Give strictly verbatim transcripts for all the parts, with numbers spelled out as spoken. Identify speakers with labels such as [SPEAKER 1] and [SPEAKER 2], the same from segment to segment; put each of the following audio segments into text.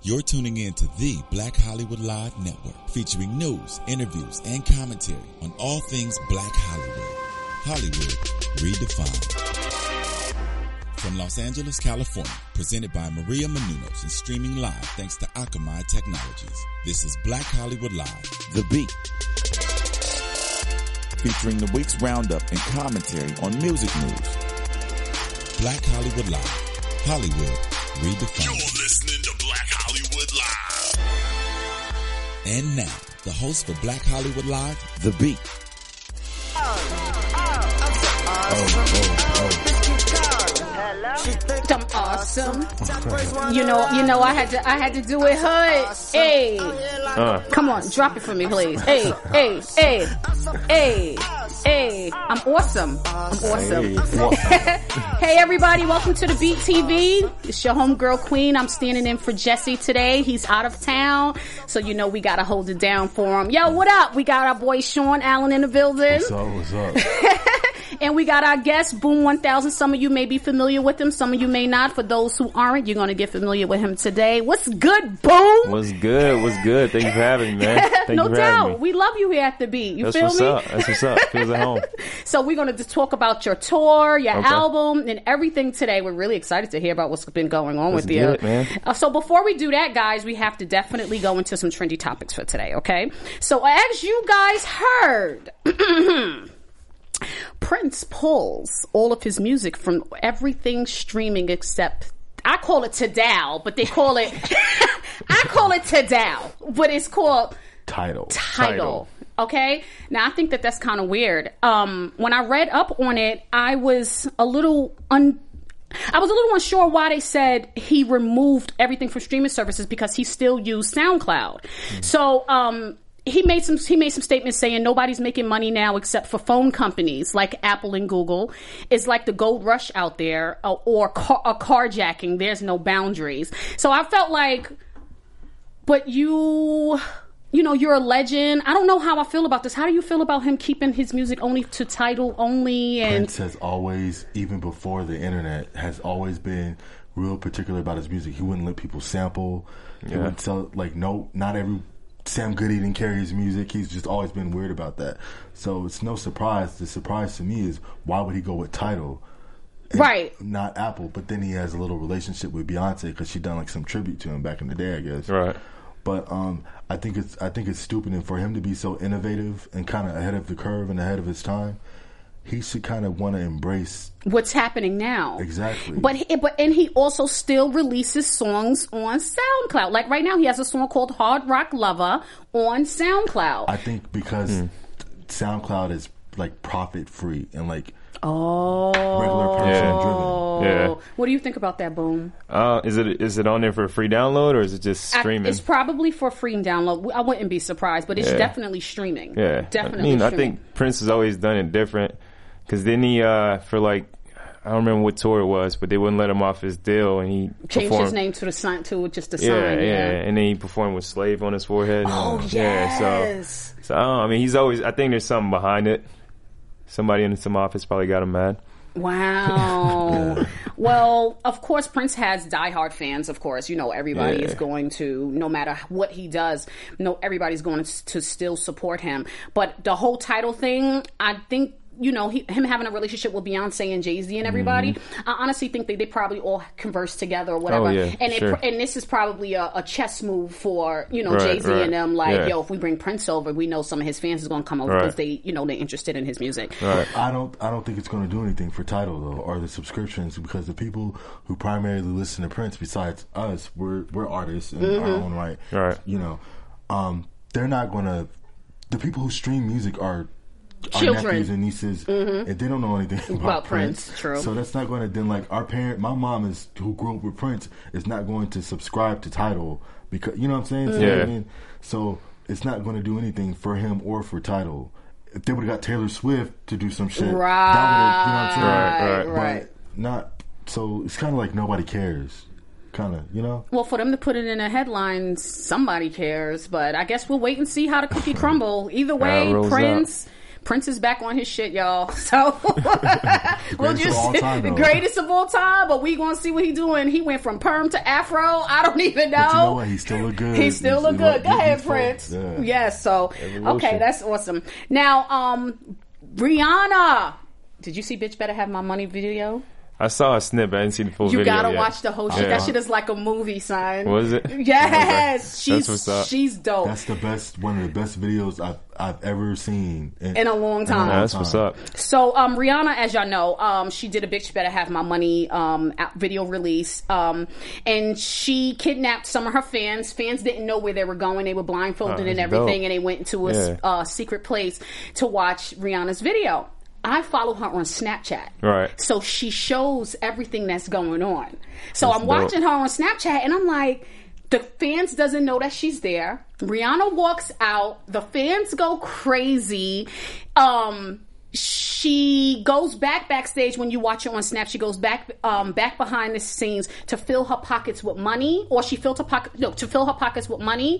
[SPEAKER 1] You're tuning in to the Black Hollywood Live Network, featuring news, interviews, and commentary on all things Black Hollywood. Hollywood redefined. From Los Angeles, California, presented by Maria Menounos and streaming live thanks to Akamai Technologies. This is Black Hollywood Live, The Beat. Featuring the week's roundup and commentary on music news. Black Hollywood Live, Hollywood redefined.
[SPEAKER 2] You're listening to Black Hollywood Live.
[SPEAKER 1] And now, the host for Black Hollywood Live, The Beat.
[SPEAKER 3] Oh, oh, oh. I'm awesome. You know, you know, I had to, I had to do it, hood. Hey, uh. Come on, drop it for me, please. Hey, hey, hey, hey, hey. I'm awesome. I'm awesome. Hey, hey everybody, welcome to the Beat T V. It's your homegirl Queen. I'm standing in for Jesse today. He's out of town, so you know we gotta hold it down for him. Yo, what up? We got our boy Sean Allen in the building.
[SPEAKER 4] What's up? What's up?
[SPEAKER 3] And we got our guest, Boom one thousand. Some of you may be familiar with him. Some of you may not. For those who aren't, you're going to get familiar with him today. What's good, Boom?
[SPEAKER 5] What's good? What's good? Thank you for having me, man. Thank
[SPEAKER 3] no
[SPEAKER 5] you for
[SPEAKER 3] doubt.
[SPEAKER 5] having me.
[SPEAKER 3] We love you here at The Beat. You
[SPEAKER 5] That's
[SPEAKER 3] feel
[SPEAKER 5] what's
[SPEAKER 3] me?
[SPEAKER 5] Up. That's what's up. Feels at home.
[SPEAKER 3] So we're going to just talk about your tour, your
[SPEAKER 5] Okay.
[SPEAKER 3] album, and everything today. We're really excited to hear about what's been going on
[SPEAKER 5] Let's
[SPEAKER 3] with you.
[SPEAKER 5] get it, man.
[SPEAKER 3] Uh, so before we do that, guys, we have to definitely go into some trendy topics for today, okay? So as you guys heard... Prince pulls all of his music from everything streaming except, I call it Tidal, but they call it, I call it Tidal, but it's called
[SPEAKER 4] Tidal.
[SPEAKER 3] Tidal. Okay? Now, I think that that's kind of weird. Um, when I read up on it, I was a little un... I was a little unsure why they said he removed everything from streaming services because he still used SoundCloud. Mm. So, um... He made some. He made some statements saying nobody's making money now except for phone companies like Apple and Google. It's like the gold rush out there, uh, or car, a carjacking. There's no boundaries. So I felt like, but you, you know, you're a legend. I don't know how I feel about this. How do you feel about him keeping his music only to Tidal only? And
[SPEAKER 4] Prince has always, even before the internet, has always been real particular about his music. He wouldn't let people sample. He
[SPEAKER 5] Yeah.
[SPEAKER 4] wouldn't tell like no, not every. Sam Goody didn't carry his music. He's just always been weird about that. So it's no surprise. The surprise to me is why would he go with Tidal, and
[SPEAKER 3] right?
[SPEAKER 4] Not Apple. But then he has a little relationship with Beyonce because she done like some tribute to him back in the day, I guess.
[SPEAKER 5] Right.
[SPEAKER 4] But um, I think it's I think it's stupid, and for him to be so innovative and kind of ahead of the curve and ahead of his time, he should kind of want to embrace
[SPEAKER 3] what's happening now.
[SPEAKER 4] Exactly.
[SPEAKER 3] But he, but and he also still releases songs on SoundCloud. Like right now, he has a song called "Hard Rock Lover" on SoundCloud.
[SPEAKER 4] I think because mm. SoundCloud is like profit free and like
[SPEAKER 3] oh
[SPEAKER 4] regular person
[SPEAKER 5] yeah.
[SPEAKER 4] driven.
[SPEAKER 5] Yeah.
[SPEAKER 3] What do you think about that, Boom?
[SPEAKER 5] Uh, is it is it on there for a free download or is it just streaming?
[SPEAKER 3] I, it's probably for free download. I wouldn't be surprised, but it's
[SPEAKER 5] yeah.
[SPEAKER 3] definitely streaming.
[SPEAKER 5] Yeah,
[SPEAKER 3] definitely.
[SPEAKER 5] I mean,
[SPEAKER 3] streaming.
[SPEAKER 5] I think Prince has always done it different. Because then he, uh, for like, I don't remember what tour it was, but they wouldn't let him off his deal, and he
[SPEAKER 3] changed
[SPEAKER 5] performed.
[SPEAKER 3] his name to the sign to just a
[SPEAKER 5] yeah,
[SPEAKER 3] sign.
[SPEAKER 5] Yeah,
[SPEAKER 3] yeah,
[SPEAKER 5] and then he performed with "Slave" on his forehead.
[SPEAKER 3] Oh
[SPEAKER 5] and,
[SPEAKER 3] yes.
[SPEAKER 5] Yeah, so, so I, don't know, I mean, he's always. I think there's something behind it. Somebody in some office probably got him mad.
[SPEAKER 3] Wow. Well, of course, Prince has diehard fans. Of course, you know everybody
[SPEAKER 5] yeah.
[SPEAKER 3] is going to, no matter what he does, no everybody's going to, to still support him. But the whole Tidal thing, I think. You know, he, him having a relationship with Beyonce and Jay-Z and everybody, mm-hmm. I honestly think they, they probably all converse together or whatever.
[SPEAKER 5] Oh, yeah,
[SPEAKER 3] and
[SPEAKER 5] sure.
[SPEAKER 3] it, and this is probably a, a chess move for, you know,
[SPEAKER 5] right,
[SPEAKER 3] Jay-Z
[SPEAKER 5] right.
[SPEAKER 3] and them. Like,
[SPEAKER 5] yeah.
[SPEAKER 3] yo, if we bring Prince over, we know some of his fans is going to come over
[SPEAKER 5] right.
[SPEAKER 3] because they, you know, they're interested in his music.
[SPEAKER 5] Right.
[SPEAKER 4] I don't I don't think it's going to do anything for Tidal, though, or the subscriptions, because the people who primarily listen to Prince, besides us, we're, we're artists in mm-hmm. our own right.
[SPEAKER 5] Right.
[SPEAKER 4] You know, um, they're not going to... The people who stream music are... Our
[SPEAKER 3] children
[SPEAKER 4] nephews and nieces, mm-hmm. and they don't know anything about,
[SPEAKER 3] about
[SPEAKER 4] Prince.
[SPEAKER 3] Prince. True.
[SPEAKER 4] So that's not going to then like our parent. My mom is who grew up with Prince is not going to subscribe to Tidal because you know what I'm saying.
[SPEAKER 5] Mm-hmm.
[SPEAKER 4] So,
[SPEAKER 5] yeah.
[SPEAKER 4] you know what I mean? So it's not going to do anything for him or for Tidal. If they would have got Taylor Swift to do some shit,
[SPEAKER 3] right?
[SPEAKER 4] That you know what I'm saying?
[SPEAKER 5] Right, right,
[SPEAKER 3] right.
[SPEAKER 4] But not. So it's kind of like nobody cares. Kind of, you know?
[SPEAKER 3] Well, for them to put it in a headline, somebody cares. But I guess we'll wait and see how the cookie crumble. Either way, Prince. Up. Prince is back on his shit, y'all. So we'll
[SPEAKER 4] Greatest
[SPEAKER 3] just
[SPEAKER 4] of all time,
[SPEAKER 3] the
[SPEAKER 4] though.
[SPEAKER 3] greatest of all time. But we gonna see what he doing. He went from perm to afro. I don't even know.
[SPEAKER 4] But you know what? He still look good.
[SPEAKER 3] He still
[SPEAKER 4] He's-
[SPEAKER 3] look
[SPEAKER 4] he
[SPEAKER 3] good.
[SPEAKER 4] look-
[SPEAKER 3] Go
[SPEAKER 4] he-
[SPEAKER 3] ahead,
[SPEAKER 4] he's full.
[SPEAKER 3] Prince.
[SPEAKER 4] Yeah.
[SPEAKER 3] Yes. So
[SPEAKER 5] Evolution.
[SPEAKER 3] okay, that's awesome. Now, um, Rihanna. Did you see "Bitch Better Have My Money" video?
[SPEAKER 5] I saw a snippet. I didn't see the full
[SPEAKER 3] You
[SPEAKER 5] video
[SPEAKER 3] gotta
[SPEAKER 5] yet.
[SPEAKER 3] watch the whole shit.
[SPEAKER 5] Yeah.
[SPEAKER 3] That shit is like a movie, son.
[SPEAKER 5] Was it?
[SPEAKER 3] Yes,
[SPEAKER 5] Okay.
[SPEAKER 3] she's
[SPEAKER 5] That's what's up.
[SPEAKER 3] she's dope
[SPEAKER 4] That's the best, one of the best videos I've I've ever seen
[SPEAKER 3] in a long time.
[SPEAKER 5] Yeah, that's what's up.
[SPEAKER 3] So, um, Rihanna, as y'all know, um, she did a "Bitch Better Have My Money" um, out- video release, um, and she kidnapped some of her fans. Fans didn't know where they were going; they were blindfolded
[SPEAKER 5] Oh,
[SPEAKER 3] and
[SPEAKER 5] that's
[SPEAKER 3] everything,
[SPEAKER 5] dope.
[SPEAKER 3] and they went into a s-
[SPEAKER 5] Yeah.
[SPEAKER 3] uh, secret place to watch Rihanna's video. I follow her on Snapchat.
[SPEAKER 5] Right.
[SPEAKER 3] So she shows everything that's going on. So
[SPEAKER 5] That's
[SPEAKER 3] I'm
[SPEAKER 5] dope.
[SPEAKER 3] watching her on Snapchat and I'm like, the fans doesn't know that she's there. Rihanna walks out. The fans go crazy. Um, she goes back backstage when you watch her on Snap. She goes back um, back behind the scenes to fill her pockets with money, or she filled her pocket no to fill her pockets with money.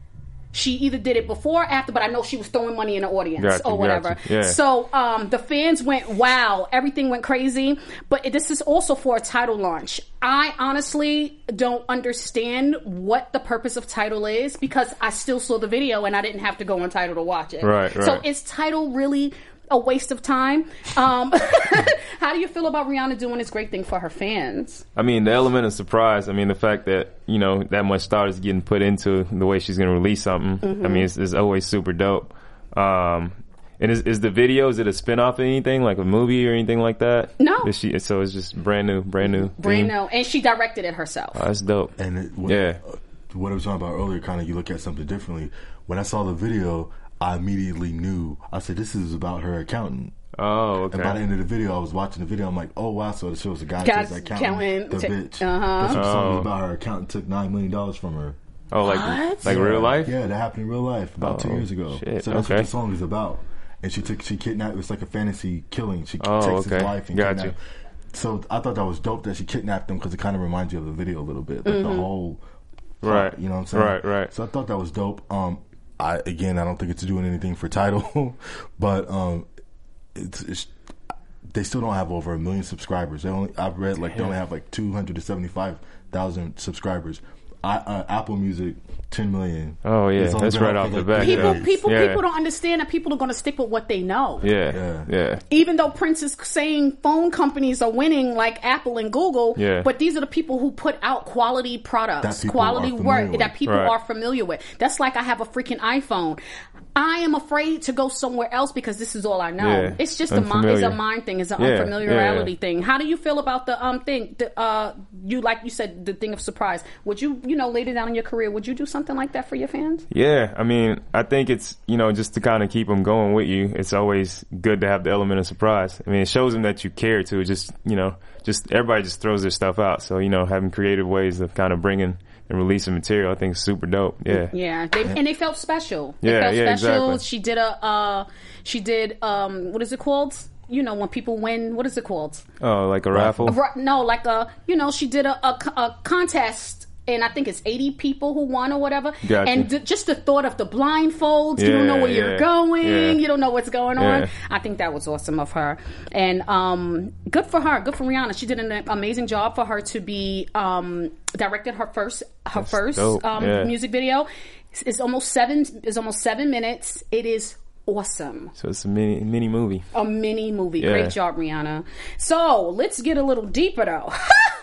[SPEAKER 3] She either did it before or after, but I know she was throwing money in the audience
[SPEAKER 5] Gotcha,
[SPEAKER 3] or whatever.
[SPEAKER 5] gotcha, yeah.
[SPEAKER 3] So um, the fans went, wow, everything went crazy. But this is also for a title launch. I honestly don't understand what the purpose of Tidal is because I still saw the video and I didn't have to go on Tidal to watch it.
[SPEAKER 5] Right,
[SPEAKER 3] So
[SPEAKER 5] right.
[SPEAKER 3] is Tidal really a waste of time? Um, how do you feel about Rihanna doing this great thing for her fans?
[SPEAKER 5] I mean, the element of surprise. I mean, the fact that, you know, that much thought is getting put into the way she's going to release something.
[SPEAKER 3] Mm-hmm.
[SPEAKER 5] I mean, it's, it's always super dope. Um, and is, is the video, is it a spin-off of anything, like a movie or anything like that?
[SPEAKER 3] No.
[SPEAKER 5] Is she, so it's just brand new, brand new.
[SPEAKER 3] Brand
[SPEAKER 5] theme?
[SPEAKER 3] new. And she directed it herself.
[SPEAKER 5] Oh, that's dope.
[SPEAKER 4] And it, what,
[SPEAKER 5] Yeah.
[SPEAKER 4] uh, what I was talking about earlier, kind of you look at something differently. When I saw the video, I immediately knew. I said, "This is about her accountant."
[SPEAKER 5] Oh, okay.
[SPEAKER 4] And by the end of the video, I was watching the video. I'm like, "Oh wow!" So it shows a guy
[SPEAKER 3] Guy's
[SPEAKER 4] who's accountant, the
[SPEAKER 3] accountant,
[SPEAKER 4] bitch.
[SPEAKER 3] uh-huh.
[SPEAKER 4] That's what the song
[SPEAKER 5] Oh.
[SPEAKER 4] was about. Her accountant took nine million dollars from her.
[SPEAKER 5] Oh, like
[SPEAKER 3] What?
[SPEAKER 5] like real life?
[SPEAKER 4] Yeah, that happened in real life about two
[SPEAKER 5] Oh,
[SPEAKER 4] years ago.
[SPEAKER 5] shit,
[SPEAKER 4] So that's
[SPEAKER 5] okay.
[SPEAKER 4] what the song is about. And she took, she kidnapped. It's like a fantasy killing. She
[SPEAKER 5] Oh,
[SPEAKER 4] takes his
[SPEAKER 5] okay.
[SPEAKER 4] wife and
[SPEAKER 5] Gotcha.
[SPEAKER 4] kidnapped. So I thought that was dope that she kidnapped him because it kind of reminds you of the video a little bit, like
[SPEAKER 3] Mm-hmm.
[SPEAKER 4] the whole.
[SPEAKER 5] Right.
[SPEAKER 4] You know what I'm saying?
[SPEAKER 5] Right, right.
[SPEAKER 4] So I thought that was dope. Um, I again, I don't think it's doing anything for Tidal, but um, it's, it's they still don't have over a million subscribers. They only I've read like they only have like two hundred to seventy five thousand subscribers. I, uh, Apple Music, ten million.
[SPEAKER 5] Oh, yeah.
[SPEAKER 4] It's only
[SPEAKER 5] That's
[SPEAKER 4] been
[SPEAKER 5] right
[SPEAKER 4] out
[SPEAKER 5] off
[SPEAKER 4] for,
[SPEAKER 5] the
[SPEAKER 4] like,
[SPEAKER 5] bat,
[SPEAKER 4] three
[SPEAKER 3] People,
[SPEAKER 5] yeah.
[SPEAKER 4] days.
[SPEAKER 3] people,
[SPEAKER 5] Yeah.
[SPEAKER 3] people don't understand that people are going to stick with what they know.
[SPEAKER 5] Yeah,
[SPEAKER 4] Yeah.
[SPEAKER 5] yeah.
[SPEAKER 3] Even though Prince is saying phone companies are winning like Apple and Google,
[SPEAKER 5] Yeah.
[SPEAKER 3] but these are the people who put out quality products,
[SPEAKER 4] That people
[SPEAKER 3] quality
[SPEAKER 4] are familiar
[SPEAKER 3] work
[SPEAKER 4] with.
[SPEAKER 3] that people
[SPEAKER 5] Right.
[SPEAKER 3] are familiar with. That's like I have a freaking iPhone. I am afraid to go somewhere else because this is all I know.
[SPEAKER 5] Yeah.
[SPEAKER 3] It's just a mind, it's a
[SPEAKER 5] Unfamiliar.
[SPEAKER 3] mind thing. It's an
[SPEAKER 5] Yeah,
[SPEAKER 3] unfamiliarity
[SPEAKER 5] yeah.
[SPEAKER 3] thing. How do you feel about the um thing? The, uh, you like you said the thing of surprise. Would you you know later down in your career would you do something like that for your fans?
[SPEAKER 5] Yeah, I mean, I think it's, you know, just to kind of keep them going with you, it's always good to have the element of surprise. I mean, it shows them that you care too. Just, you know, just everybody just throws their stuff out. So, you know, having creative ways of kind of bringing and releasing material, I think is super dope. Yeah.
[SPEAKER 3] Yeah, they, and they felt special. They
[SPEAKER 5] Yeah,
[SPEAKER 3] felt
[SPEAKER 5] yeah,
[SPEAKER 3] special.
[SPEAKER 5] exactly.
[SPEAKER 3] She did a, uh, she did, um, what is it called? You know, when people win, what is it called?
[SPEAKER 5] Oh, like a raffle?
[SPEAKER 3] Ru- No, like a, you know, she did a, a, co- a contest. And I think it's eighty people who won or whatever.
[SPEAKER 5] Gotcha.
[SPEAKER 3] And th- just the thought of the blindfolds, you
[SPEAKER 5] Yeah,
[SPEAKER 3] don't know where you're
[SPEAKER 5] yeah,
[SPEAKER 3] going,
[SPEAKER 5] yeah.
[SPEAKER 3] you don't know what's going on.
[SPEAKER 5] Yeah.
[SPEAKER 3] I think that was awesome of her. And um, good for her, good for Rihanna. She did an amazing job for her to be um, directed her first her
[SPEAKER 5] That's
[SPEAKER 3] first
[SPEAKER 5] dope,
[SPEAKER 3] um,
[SPEAKER 5] yeah.
[SPEAKER 3] music video. It's, it's almost seven. It's almost seven minutes. It is awesome.
[SPEAKER 5] So it's a mini mini movie.
[SPEAKER 3] A mini movie.
[SPEAKER 5] Yeah.
[SPEAKER 3] Great job, Rihanna. So let's get a little deeper though.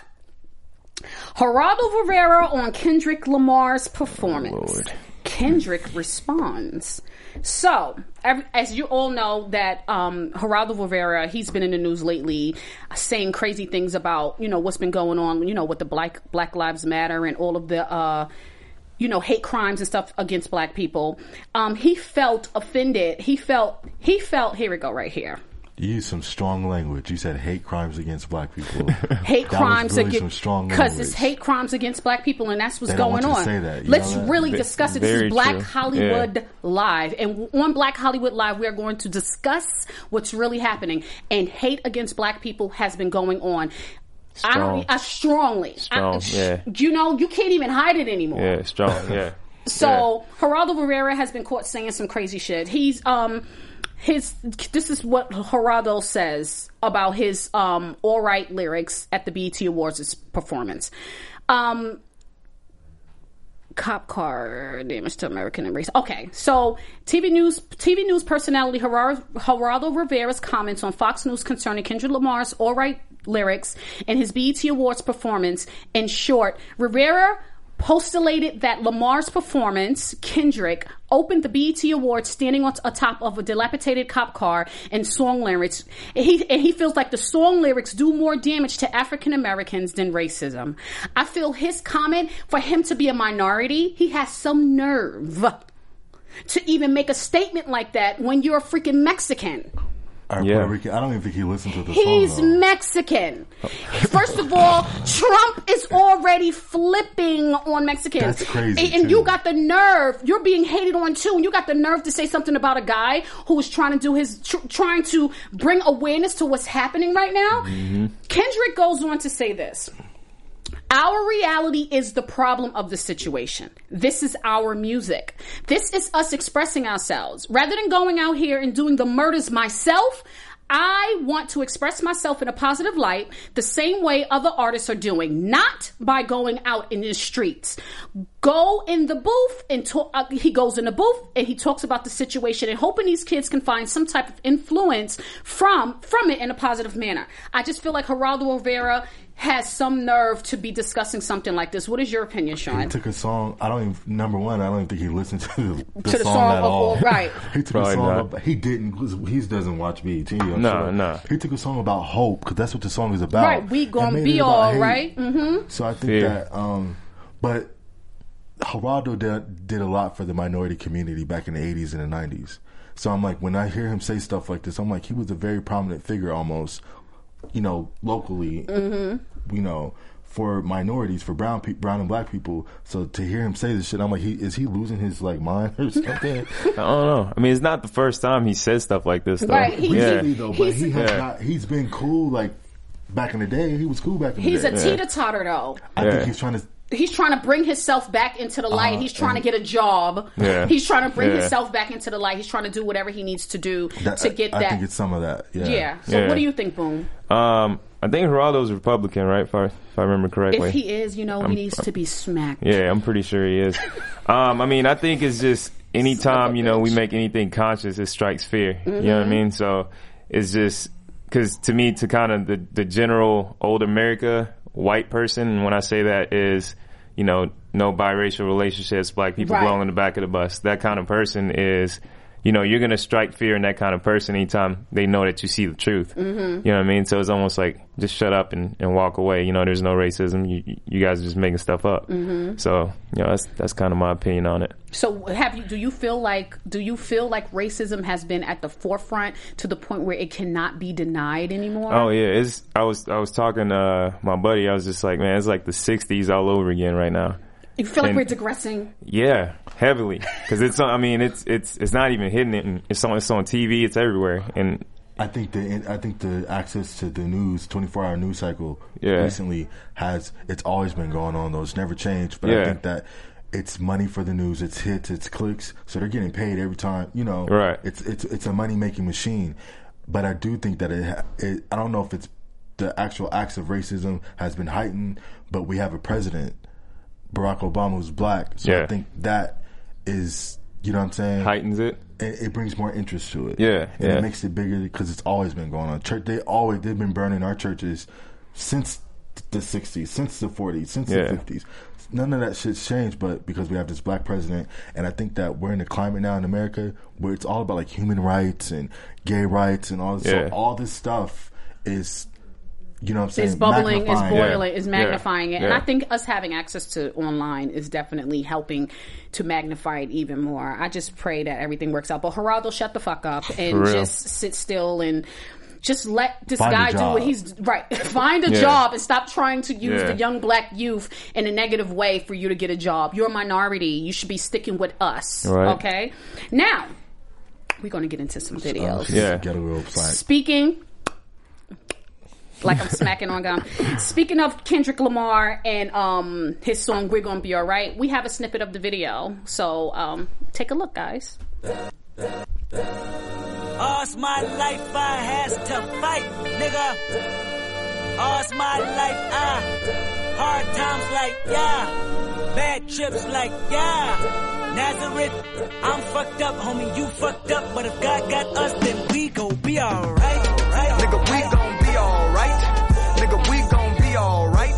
[SPEAKER 3] Geraldo Rivera on Kendrick Lamar's performance.
[SPEAKER 5] Lord.
[SPEAKER 3] Kendrick responds. So, every, as you all know, that um, Geraldo Rivera, he's been in the news lately, uh, saying crazy things about, you know, what's been going on, you know, with the Black Black Lives Matter and all of the, uh, you know, hate crimes and stuff against black people. Um, he felt offended. He felt, he felt, here we go, right here.
[SPEAKER 4] You used some strong language. You said hate crimes against black people.
[SPEAKER 3] Hate
[SPEAKER 4] That was
[SPEAKER 3] crimes
[SPEAKER 4] really some
[SPEAKER 3] against
[SPEAKER 4] strong
[SPEAKER 3] because it's
[SPEAKER 4] language.
[SPEAKER 3] hate crimes against black people, and that's what's
[SPEAKER 4] They don't
[SPEAKER 3] going
[SPEAKER 4] want you to
[SPEAKER 3] on.
[SPEAKER 4] say that. You
[SPEAKER 3] Let's
[SPEAKER 4] know that?
[SPEAKER 3] really
[SPEAKER 5] Ve-
[SPEAKER 3] discuss it. This
[SPEAKER 5] very
[SPEAKER 3] is Black
[SPEAKER 5] true.
[SPEAKER 3] Hollywood
[SPEAKER 5] Yeah.
[SPEAKER 3] Live, and on Black Hollywood Live, we are going to discuss what's really happening. And hate against black people has been going on. I
[SPEAKER 5] Strong.
[SPEAKER 3] don't. I strongly.
[SPEAKER 5] Strong,
[SPEAKER 3] I,
[SPEAKER 5] yeah.
[SPEAKER 3] You know, you can't even hide it anymore.
[SPEAKER 5] Yeah, strong. Yeah.
[SPEAKER 3] So Geraldo Rivera has been caught saying some crazy shit. He's um his this is what Geraldo says about his um, all right lyrics at the B E T Awards performance. Um, cop car damage to American and race. Okay, so T V news T V news personality Gerardo, Geraldo Rivera's comments on Fox News concerning Kendrick Lamar's all right lyrics and his B E T Awards performance. In short, Rivera postulated that Lamar's performance, Kendrick, opened the B E T Awards standing on t- atop of a dilapidated cop car and song lyrics. And he, and he feels like the song lyrics do more damage to African Americans than racism. I feel his comment, for him to be a minority, he has some nerve to even make a statement like that when you're a freaking Mexican.
[SPEAKER 4] Our
[SPEAKER 5] Yeah.
[SPEAKER 4] Puerto Rican, I don't even think he listens to the
[SPEAKER 3] He's
[SPEAKER 4] song. Though.
[SPEAKER 3] Mexican. First of all, Trump is already flipping on Mexicans.
[SPEAKER 4] That's crazy,
[SPEAKER 3] And, and
[SPEAKER 4] too.
[SPEAKER 3] you got the nerve. You're being hated on too. And you got the nerve to say something about a guy who is trying to do his, tr- trying to bring awareness to what's happening right now.
[SPEAKER 4] Mm-hmm.
[SPEAKER 3] Kendrick goes on to say this. Our reality is the problem of the situation. This is our music. This is us expressing ourselves. Rather than going out here and doing the murders myself, I want to express myself in a positive light the same way other artists are doing, not by going out in the streets. Go in the booth and talk. Uh, he goes in the booth and he talks about the situation and hoping these kids can find some type of influence from from it in a positive manner. I just feel like Geraldo Rivera has some nerve to be discussing something like this. What is your opinion, Sean?
[SPEAKER 4] He took a song. I don't even. Number one, I don't even think he listened to the, the
[SPEAKER 3] To the
[SPEAKER 4] song,
[SPEAKER 3] song
[SPEAKER 4] at
[SPEAKER 3] of
[SPEAKER 4] all.
[SPEAKER 3] all right.
[SPEAKER 4] He took
[SPEAKER 5] Probably
[SPEAKER 4] a song.
[SPEAKER 5] not.
[SPEAKER 4] About, he didn't. 'Cause He doesn't watch B E T. I'm
[SPEAKER 5] No,
[SPEAKER 4] sure.
[SPEAKER 5] no.
[SPEAKER 4] He took a song about hope because that's what the song is about.
[SPEAKER 3] Right, we
[SPEAKER 4] And
[SPEAKER 3] gonna
[SPEAKER 4] made
[SPEAKER 3] be
[SPEAKER 4] it about
[SPEAKER 3] all
[SPEAKER 4] hate.
[SPEAKER 3] right. Mm-hmm.
[SPEAKER 4] So I think
[SPEAKER 5] Fear.
[SPEAKER 4] that. Um, but Geraldo did, did a lot for the minority community back in the eighties and the nineties. So I'm like, when I hear him say stuff like this, I'm like, he was a very prominent figure almost, you know, locally, mm-hmm. you know, for minorities, for brown pe- brown and black people. So to hear him say this shit, I'm like, he is he losing his like mind or something?
[SPEAKER 5] I don't know. I mean, it's not the first time he said stuff like this, though.
[SPEAKER 3] Right, he-
[SPEAKER 5] yeah.
[SPEAKER 4] Recently, though, but he has
[SPEAKER 5] Yeah.
[SPEAKER 4] not, he's been cool like back in the day. He was cool back in
[SPEAKER 3] He's
[SPEAKER 4] the
[SPEAKER 3] a
[SPEAKER 4] day.
[SPEAKER 3] teeter-totter, though.
[SPEAKER 4] I
[SPEAKER 5] Yeah.
[SPEAKER 4] think he's trying to.
[SPEAKER 3] He's trying to bring himself back into the light.
[SPEAKER 4] Uh,
[SPEAKER 3] He's trying to
[SPEAKER 4] and-
[SPEAKER 3] get a job.
[SPEAKER 5] Yeah.
[SPEAKER 3] He's trying to bring
[SPEAKER 5] Yeah.
[SPEAKER 3] himself back into the light. He's trying to do whatever he needs to do
[SPEAKER 4] That,
[SPEAKER 3] to get
[SPEAKER 4] I,
[SPEAKER 3] that.
[SPEAKER 4] I think it's some of that. Yeah.
[SPEAKER 3] yeah. So
[SPEAKER 5] Yeah.
[SPEAKER 3] what do you think, Boom?
[SPEAKER 5] Um, I think Geraldo's Republican, right? If I, if I remember correctly.
[SPEAKER 3] If he is, you know, he needs to be smacked.
[SPEAKER 5] Yeah, I'm pretty sure he is. um, I mean, I think it's just anytime, you know, we make anything conscious, it strikes fear. You know what I mean? So it's just, because to me, to kind of the, the general old America white person, and when I say that is, you know, no biracial relationships, black people
[SPEAKER 3] Right.
[SPEAKER 5] belong on the back of the bus. That kind of person is, you know, you're going to strike fear in that kind of person anytime they know that you see the truth. Mm-hmm. You know what I mean? So it's almost like, just shut up and, and walk away. You know, there's no racism. You, you guys are just making stuff up. Mm-hmm. So, you know, that's, that's kind of my opinion on it.
[SPEAKER 3] So have you? Do you feel like? Do you feel like racism has been at the forefront to the point where it cannot be denied anymore?
[SPEAKER 5] Oh yeah, it's, I was, I was talking to uh, my buddy. I was just like, man, it's like the sixties all over again right now.
[SPEAKER 3] You feel like
[SPEAKER 5] and-
[SPEAKER 3] we're digressing?
[SPEAKER 5] Yeah, heavily. Cause it's, on- I mean, it's, it's, it's not even hidden. It, it's on, it's on T V. It's everywhere. And
[SPEAKER 4] I think the I think the access to the news, twenty-four hour news cycle,
[SPEAKER 5] Yeah.
[SPEAKER 4] recently has it's always been going on though. It's never changed. But
[SPEAKER 5] Yeah.
[SPEAKER 4] I think that it's money for the news. It's hits. It's clicks. So they're getting paid every time. You know,
[SPEAKER 5] Right.
[SPEAKER 4] It's it's it's a money making machine. But I do think that it, ha- it. I don't know if it's the actual acts of racism has been heightened, but we have a president, Barack Obama, who's black. So
[SPEAKER 5] Yeah.
[SPEAKER 4] I think that is. You know what I'm saying?
[SPEAKER 5] heightens it.
[SPEAKER 4] It, it brings more interest to it.
[SPEAKER 5] Yeah,
[SPEAKER 4] and
[SPEAKER 5] yeah.
[SPEAKER 4] it makes it bigger because it's always been going on. Church, they always they've been burning our churches since the sixties, since the forties, since
[SPEAKER 5] Yeah.
[SPEAKER 4] the fifties. None of that shit's changed, but because we have this black president, and I think that we're in a climate now in America where it's all about like human rights and gay rights and all this.
[SPEAKER 5] Yeah.
[SPEAKER 4] So all this stuff is. You know what I'm saying?
[SPEAKER 3] Is bubbling, is
[SPEAKER 4] Magnifying.
[SPEAKER 3] boiling,
[SPEAKER 5] Yeah.
[SPEAKER 3] is magnifying it.
[SPEAKER 5] Yeah.
[SPEAKER 3] And I
[SPEAKER 5] Yeah.
[SPEAKER 3] think us having access to online is definitely helping to magnify it even more. I just pray that everything works out. But Geraldo, shut the fuck up and
[SPEAKER 5] For real.
[SPEAKER 3] just sit still and just let this
[SPEAKER 4] Find a
[SPEAKER 3] guy do
[SPEAKER 4] job.
[SPEAKER 3] what he's right. Find a
[SPEAKER 5] Yeah.
[SPEAKER 3] job and stop trying to use
[SPEAKER 5] Yeah.
[SPEAKER 3] the young black youth in a negative way for you to get a job. You're a minority. You should be sticking with us.
[SPEAKER 5] Right.
[SPEAKER 3] Okay? Now, we're going to get into some videos.
[SPEAKER 5] Yeah.
[SPEAKER 4] Get a real flag.
[SPEAKER 3] Speaking, like I'm smacking on gum. Speaking of Kendrick Lamar and um, his song "We're Gonna Be Alright," we have a snippet of the video. So um, take a look, guys.
[SPEAKER 6] All's my life I has to fight, nigga. All's my life I hard times like yeah, bad trips like yeah. Nazareth, I'm fucked up, homie, you fucked up, but if God got us, then we gon' be alright. Right?
[SPEAKER 7] Nigga, we gon' be alright. Nigga, we gon' be alright.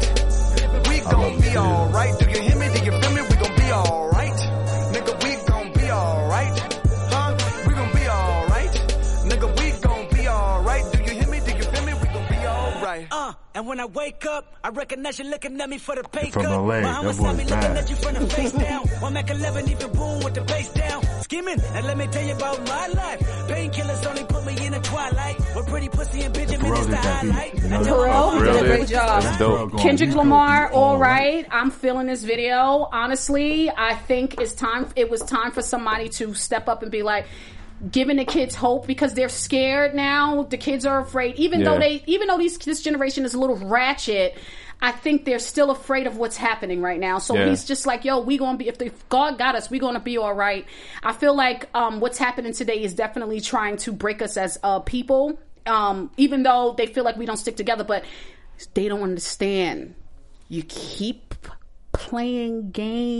[SPEAKER 7] We gon' be alright. Do you hear me? Do you feel me? We gon' be alright. Nigga, we gon' be alright. Huh? We gon' be alright. Nigga, we gon' be alright. Do you hear me? Do you feel me? We gon' be alright.
[SPEAKER 6] Uh, and when I wake up, I recognize you looking at me for the pay
[SPEAKER 4] From
[SPEAKER 6] cut.
[SPEAKER 4] L A,
[SPEAKER 6] Mama
[SPEAKER 4] that
[SPEAKER 6] saw
[SPEAKER 4] boy's
[SPEAKER 6] me looking
[SPEAKER 4] bad.
[SPEAKER 6] at you from the face down. One Mac eleven, even boom with the bass down. Skimming, and let me tell you about my life. Painkillers only put me in the twilight. With pretty pussy and Benjamin
[SPEAKER 4] Pharrell
[SPEAKER 6] is the
[SPEAKER 4] did that beat,
[SPEAKER 6] highlight.
[SPEAKER 4] you know that?
[SPEAKER 3] Pharrell, he did a
[SPEAKER 5] Really?
[SPEAKER 3] great job.
[SPEAKER 5] That's dope.
[SPEAKER 3] Kendrick Lamar, all right. I'm feeling this video. Honestly, I think it's time. It was time for somebody to step up and be like, giving the kids hope, because they're scared now. The kids are afraid, even
[SPEAKER 5] Yeah.
[SPEAKER 3] though they, even though these this generation is a little ratchet. I think they're still afraid of what's happening right now. So
[SPEAKER 5] Yeah.
[SPEAKER 3] he's just like, yo, we gonna be, if, the, if God got us, we gonna be all right. I feel like um, what's happening today is definitely trying to break us as uh, people. Um, even though they feel like we don't stick together, but they don't understand. You keep playing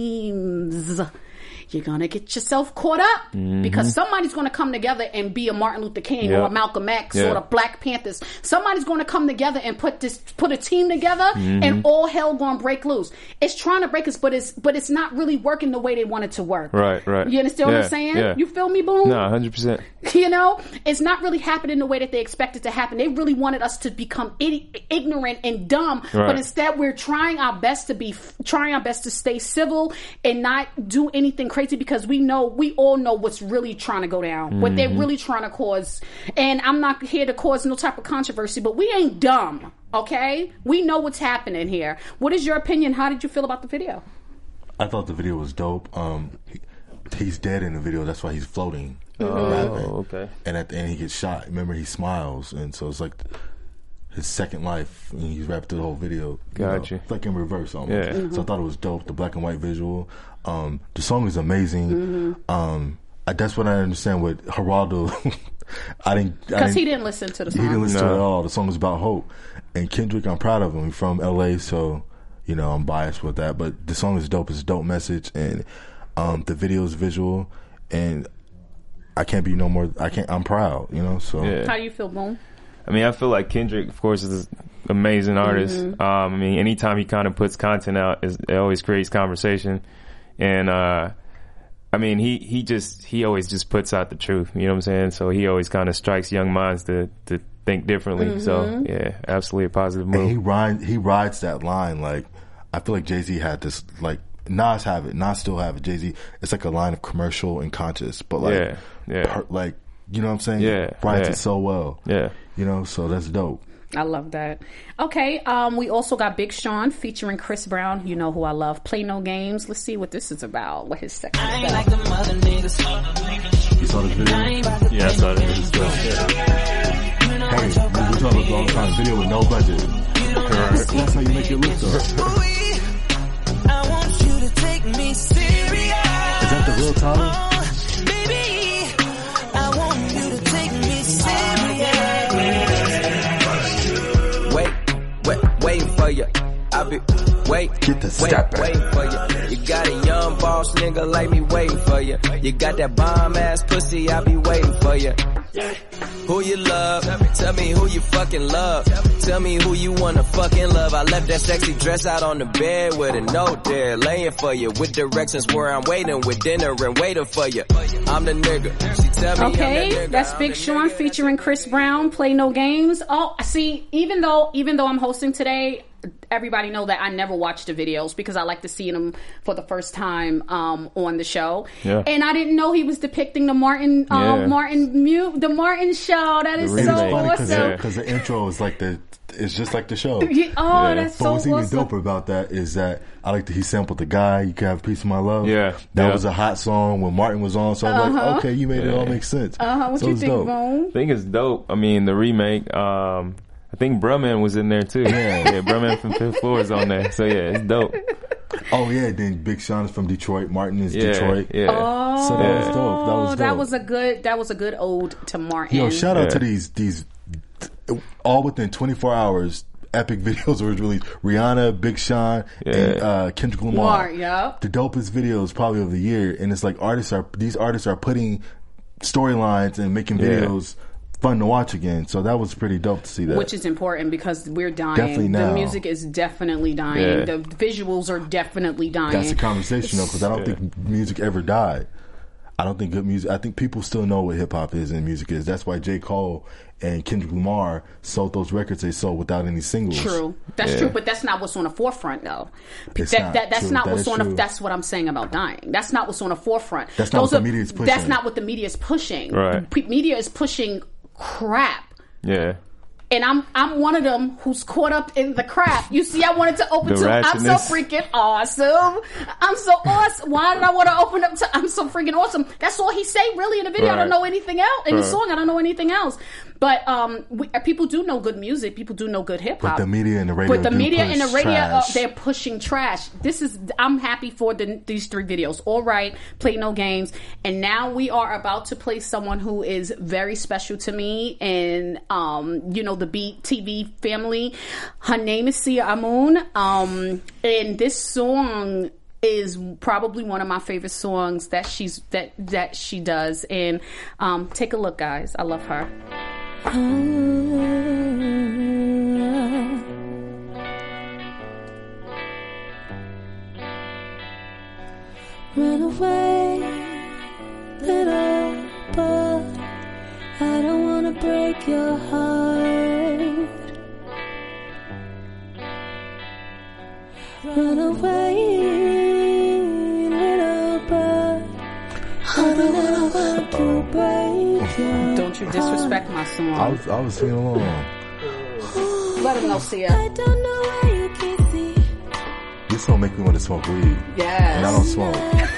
[SPEAKER 3] games, you're gonna get yourself caught up,
[SPEAKER 5] Mm-hmm.
[SPEAKER 3] because somebody's gonna come together and be a Martin Luther King
[SPEAKER 5] Yep.
[SPEAKER 3] or a Malcolm X
[SPEAKER 5] Yeah.
[SPEAKER 3] or the Black Panthers. Somebody's gonna come together and put this, put a team together,
[SPEAKER 5] Mm-hmm.
[SPEAKER 3] and all hell gonna break loose. It's trying to break us, but it's but it's not really working the way they want it to work.
[SPEAKER 5] Right, right.
[SPEAKER 3] You understand what
[SPEAKER 5] Yeah,
[SPEAKER 3] I'm saying?
[SPEAKER 5] yeah.
[SPEAKER 3] You feel me, Boom?
[SPEAKER 5] No, one hundred percent.
[SPEAKER 3] You know, it's not really happening the way that they expect it to happen. They really wanted us to become idi- ignorant and dumb,
[SPEAKER 5] Right.
[SPEAKER 3] but instead we're trying our best to be, trying our best to stay civil and not do anything crazy, because we know, we all know what's really trying to go down, what they're really trying to cause. And I'm not here to cause no type of controversy, but we ain't dumb, okay? We know what's happening here. What is your opinion? How did you feel about the video?
[SPEAKER 4] I thought the video was dope. Um, he, he's dead in the video. That's why he's floating.
[SPEAKER 5] Oh,
[SPEAKER 4] rapping.
[SPEAKER 5] okay.
[SPEAKER 4] And at the end, he gets shot. Remember, he smiles, and so it's like his second life. And he's rapped through the whole video. you know,
[SPEAKER 5] Gotcha.
[SPEAKER 4] It's like in reverse almost.
[SPEAKER 5] Yeah.
[SPEAKER 3] Mm-hmm.
[SPEAKER 4] So I thought it was dope. The black and white visual. Um, the song is amazing.
[SPEAKER 3] Mm-hmm.
[SPEAKER 4] Um, I, that's what I understand with Geraldo. I didn't
[SPEAKER 3] Because he didn't listen to the
[SPEAKER 4] He
[SPEAKER 3] song.
[SPEAKER 4] didn't listen to it
[SPEAKER 5] No.
[SPEAKER 4] at all. The song is about hope. And Kendrick, I'm proud of him. He's from L A, so you know I'm biased with that. But the song is dope. It's a dope message, and um, the video is visual, and I can't be no more. I can't. I'm proud. You know. So
[SPEAKER 5] Yeah.
[SPEAKER 3] How do you feel, Boom?
[SPEAKER 5] I mean, I feel like Kendrick, of course, is an amazing artist.
[SPEAKER 3] Mm-hmm.
[SPEAKER 5] Um, I mean, anytime he kind of puts content out, it always creates conversation. And, uh, I mean, he, he just, he always just puts out the truth. You know what I'm saying? So he always kind of strikes young minds to, to think differently.
[SPEAKER 3] Mm-hmm.
[SPEAKER 5] So, yeah, absolutely a positive
[SPEAKER 4] and he
[SPEAKER 5] move.
[SPEAKER 4] rides. He rides that line. Like I feel like Jay Z had this. Like Nas have it. Nas still have it. Jay Z. It's like a line of commercial and conscious, but like,
[SPEAKER 5] Yeah, yeah.
[SPEAKER 4] per, like you know what I'm saying?
[SPEAKER 5] Yeah,
[SPEAKER 4] rides
[SPEAKER 5] yeah.
[SPEAKER 4] it so well.
[SPEAKER 5] Yeah.
[SPEAKER 4] You know. So that's dope.
[SPEAKER 3] I love that. Okay, um, we also got Big Sean featuring Chris Brown. You know who I love. Play No Games. Let's see what this is about. What his section is about.
[SPEAKER 4] You saw this video?
[SPEAKER 5] Yeah, I saw that. It's dope.
[SPEAKER 4] Hey, we talk about all the time. Video with no budget. That's how you make it look though.
[SPEAKER 6] I want you to take me serious.
[SPEAKER 4] Is that the real title?
[SPEAKER 6] Baby, I want you to take me serious.
[SPEAKER 7] Wait, wait, waiting for you. I be wait,
[SPEAKER 4] Get the
[SPEAKER 7] wait,
[SPEAKER 4] step back.
[SPEAKER 7] waiting for you. You got a young boss nigga like me waiting for you. You got that bomb ass pussy, I be waiting for you. Who you love? Tell me who you fucking love. Tell me who you wanna fucking love. I left that sexy dress out on the bed with a note there, laying for you. With directions where I'm waiting, with dinner and waiting for you. I'm the nigga. She tell me I'm
[SPEAKER 3] Okay,
[SPEAKER 7] the nigga.
[SPEAKER 3] that's
[SPEAKER 7] I'm
[SPEAKER 3] Big
[SPEAKER 7] the
[SPEAKER 3] Sean
[SPEAKER 7] nigga.
[SPEAKER 3] featuring Chris Brown. Play No Games. Oh, see, even though even though I'm hosting today, everybody know that I never watch the videos because I like to see them for the first time um, on the show.
[SPEAKER 5] Yeah.
[SPEAKER 3] And I didn't know he was depicting the Martin um,
[SPEAKER 5] Yeah.
[SPEAKER 3] Martin Mute the Martin show. That is
[SPEAKER 5] The
[SPEAKER 3] so
[SPEAKER 4] It's
[SPEAKER 5] remake.
[SPEAKER 4] funny
[SPEAKER 3] awesome.
[SPEAKER 4] because the intro is like the. It's just like the show.
[SPEAKER 3] Yeah, oh,
[SPEAKER 5] Yeah.
[SPEAKER 3] that's
[SPEAKER 4] But
[SPEAKER 3] so
[SPEAKER 4] what's even
[SPEAKER 3] awesome.
[SPEAKER 4] doper about that is that I like that he sampled the guy. You can have a piece of my love.
[SPEAKER 5] Yeah.
[SPEAKER 4] that
[SPEAKER 5] Yeah.
[SPEAKER 4] was a hot song when Martin was on. So I was like, okay, you made it all make sense.
[SPEAKER 3] Uh huh. What
[SPEAKER 4] so
[SPEAKER 3] you
[SPEAKER 4] it's
[SPEAKER 3] think,
[SPEAKER 4] dope.
[SPEAKER 3] Bone?
[SPEAKER 5] I think it's dope. I mean, the remake, um, I think Brumman was in there too.
[SPEAKER 4] Yeah.
[SPEAKER 5] yeah Brumman from Fifth Floor is on there. So yeah, it's dope.
[SPEAKER 4] Oh yeah, then Big Sean is from Detroit. Martin is
[SPEAKER 5] Yeah,
[SPEAKER 4] Detroit.
[SPEAKER 5] yeah.
[SPEAKER 3] Oh,
[SPEAKER 4] So that was dope. That was dope.
[SPEAKER 3] that was a good. That was a good ode to Martin.
[SPEAKER 4] Yo, shout out
[SPEAKER 5] Yeah.
[SPEAKER 4] to these these all within twenty-four hours. Epic videos were released. Rihanna, Big Sean,
[SPEAKER 5] Yeah.
[SPEAKER 4] and uh, Kendrick Lamar.
[SPEAKER 3] Lamar, yeah.
[SPEAKER 4] The dopest videos probably of the year, and it's like artists are these artists are putting storylines and making
[SPEAKER 5] Yeah.
[SPEAKER 4] videos fun to watch again. So that was pretty dope to see that.
[SPEAKER 3] Which is important because we're dying.
[SPEAKER 4] Definitely now.
[SPEAKER 3] The music is definitely dying.
[SPEAKER 5] Yeah.
[SPEAKER 3] The visuals are definitely dying.
[SPEAKER 4] That's a conversation though, because I don't
[SPEAKER 5] Yeah.
[SPEAKER 4] think music ever died. I don't think good music. I think people still know what hip hop is and music is. That's why J. Cole and Kendrick Lamar sold those records they sold without any singles.
[SPEAKER 3] True, that's
[SPEAKER 5] Yeah.
[SPEAKER 3] true, but that's not what's on the forefront, though.
[SPEAKER 4] It's
[SPEAKER 3] that,
[SPEAKER 4] not.
[SPEAKER 3] that, that's
[SPEAKER 4] True.
[SPEAKER 3] not
[SPEAKER 4] That
[SPEAKER 3] what's
[SPEAKER 4] is
[SPEAKER 3] on. The,
[SPEAKER 4] true.
[SPEAKER 3] that's what I'm saying about dying. That's not what's on the forefront.
[SPEAKER 4] That's not
[SPEAKER 3] Those
[SPEAKER 4] what the
[SPEAKER 3] are-
[SPEAKER 4] media is pushing.
[SPEAKER 3] That's not what the media is pushing.
[SPEAKER 5] Right.
[SPEAKER 3] P- media is pushing crap.
[SPEAKER 5] Yeah.
[SPEAKER 3] And I'm I'm one of them who's caught up in the crap. You see, I wanted to open
[SPEAKER 5] The
[SPEAKER 3] to. I'm so
[SPEAKER 5] ratchetness.
[SPEAKER 3] freaking awesome. I'm so awesome. Why did I want to open up to? I'm so freaking awesome. That's all he say really in the video. I don't
[SPEAKER 5] Right.
[SPEAKER 3] know anything else in the
[SPEAKER 5] Right.
[SPEAKER 3] song. I don't know anything else. But um, we, people do know good music. People do know good hip hop.
[SPEAKER 4] But the media and the radio
[SPEAKER 3] But the
[SPEAKER 4] do
[SPEAKER 3] media
[SPEAKER 4] push
[SPEAKER 3] and the radio, uh,
[SPEAKER 4] trash.
[SPEAKER 3] they're pushing trash. This is. I'm happy for the, these three videos. All right, play no games. And now we are about to play someone who is very special to me, and um, you know, the Beat T V family. Her name is Sia Amun. Um, and this song is probably one of my favorite songs that she's that that she does. And um, take a look, guys. I love her.
[SPEAKER 8] Run away, little bird. I don't wanna break your heart. Run away, little bird. I don't want to break your
[SPEAKER 3] Don't you disrespect my song.
[SPEAKER 4] I was I was singing along.
[SPEAKER 3] Let him know, Sia.
[SPEAKER 8] I don't know why you can't see.
[SPEAKER 4] This song make me want to smoke weed,
[SPEAKER 3] Yes.
[SPEAKER 4] and I don't smoke.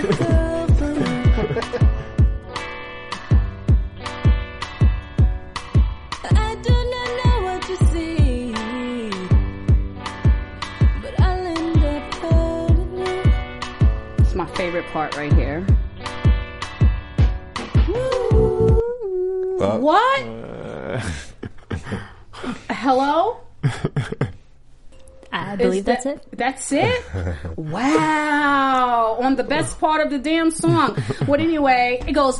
[SPEAKER 8] I do not know what you see, but I'll end up hurting you.
[SPEAKER 3] It's my favorite part right here.
[SPEAKER 4] Uh,
[SPEAKER 3] What? Hello?
[SPEAKER 9] I
[SPEAKER 3] Is
[SPEAKER 9] believe that's
[SPEAKER 3] that-
[SPEAKER 9] it.
[SPEAKER 3] That's it? Wow. On the best part of the damn song. Well, anyway, it goes,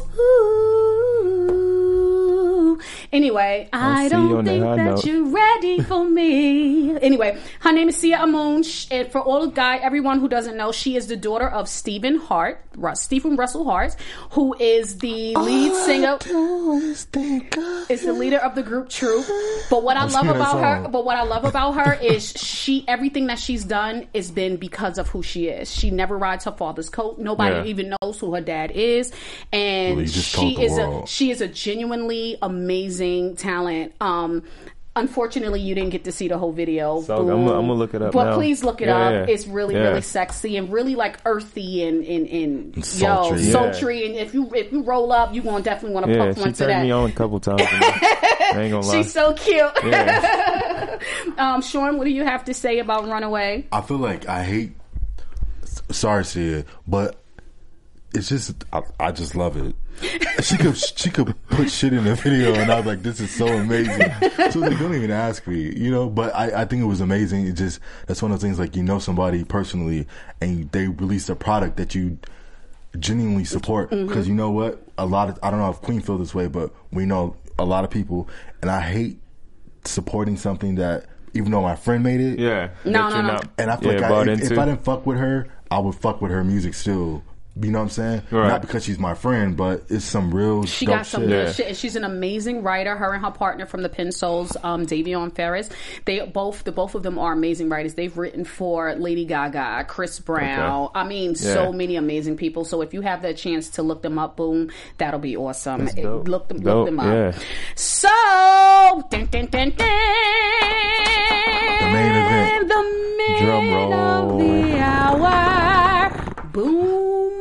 [SPEAKER 3] ooh. Anyway, I
[SPEAKER 5] see you
[SPEAKER 3] don't
[SPEAKER 5] on that
[SPEAKER 3] think
[SPEAKER 5] high
[SPEAKER 3] that
[SPEAKER 5] note.
[SPEAKER 3] you're ready for me. Anyway, her name is Sia Amun. Sh- And for all the guy, everyone who doesn't know, she is the daughter of Stephen Hart, Ru- Stephen Russell Hart, who is the lead singer. Is the leader of the group Troop. But what I
[SPEAKER 4] I'm
[SPEAKER 3] love
[SPEAKER 4] singing that
[SPEAKER 3] about her,
[SPEAKER 4] song.
[SPEAKER 3] but what I love about her is she everything that she's done has been because of who she is. She never rides her father's coat. Nobody
[SPEAKER 5] Yeah.
[SPEAKER 3] even knows who her dad is, and
[SPEAKER 4] Well, you just
[SPEAKER 3] she
[SPEAKER 4] told the
[SPEAKER 3] is a
[SPEAKER 4] world.
[SPEAKER 3] she is a genuinely amazing talent. Um, Unfortunately, you didn't get to see the whole video.
[SPEAKER 5] So, I'm gonna- I'm gonna look it up
[SPEAKER 3] But
[SPEAKER 5] now.
[SPEAKER 3] please look it
[SPEAKER 5] Yeah,
[SPEAKER 3] up.
[SPEAKER 5] yeah.
[SPEAKER 3] It's really,
[SPEAKER 5] Yeah.
[SPEAKER 3] really sexy and really like earthy and and, and, yo
[SPEAKER 4] sultry.
[SPEAKER 5] Yeah.
[SPEAKER 3] sultry. And if you if you roll up, you gonna definitely want to
[SPEAKER 5] Yeah,
[SPEAKER 3] puff
[SPEAKER 5] she
[SPEAKER 3] one to
[SPEAKER 5] turned
[SPEAKER 3] that.
[SPEAKER 5] me on a couple times. I ain't gonna lie.
[SPEAKER 3] She's so cute.
[SPEAKER 5] Yeah.
[SPEAKER 3] um, Sean, what do you have to say about Runaway?
[SPEAKER 4] I feel like I hate. Sorry, Sia, but it's just I, I just love it. She could she could put shit in the video, and I was like, "This is so amazing." She was like, "Don't even ask me," you know. But I, I think it was amazing. It just that's one of those things like you know somebody personally, and they release a product that you genuinely support because you know what a lot of I don't know if Queen feel this way, but we know a lot of people, and I hate supporting something that even though my friend made it,
[SPEAKER 5] Yeah.
[SPEAKER 3] No,
[SPEAKER 5] that
[SPEAKER 3] no,
[SPEAKER 5] you're
[SPEAKER 3] no.
[SPEAKER 5] not-
[SPEAKER 4] and I feel
[SPEAKER 5] yeah,
[SPEAKER 4] like
[SPEAKER 5] bought
[SPEAKER 4] I, if,
[SPEAKER 5] into.
[SPEAKER 4] if I didn't fuck with her, I would fuck with her music still. You know what I'm saying?
[SPEAKER 5] Right.
[SPEAKER 4] Not because she's my friend, but it's some real
[SPEAKER 3] She
[SPEAKER 4] dope
[SPEAKER 3] got some
[SPEAKER 4] shit.
[SPEAKER 3] good
[SPEAKER 5] Yeah.
[SPEAKER 3] shit, and she's an amazing writer. Her and her partner from the Pen Souls, um, Davion Ferris, they both the both of them are amazing writers. They've written for Lady Gaga, Chris Brown.
[SPEAKER 5] Okay.
[SPEAKER 3] I mean, so
[SPEAKER 5] Yeah.
[SPEAKER 3] many amazing people. So if you have that chance to look them up, boom, that'll be awesome.
[SPEAKER 5] That's
[SPEAKER 3] It-
[SPEAKER 5] dope.
[SPEAKER 3] look them,
[SPEAKER 5] Dope,
[SPEAKER 3] look them up.
[SPEAKER 5] yeah.
[SPEAKER 3] So, dun, dun, dun, dun,
[SPEAKER 4] The main event.
[SPEAKER 3] the minute
[SPEAKER 5] Drum roll.
[SPEAKER 3] of the hour, boom.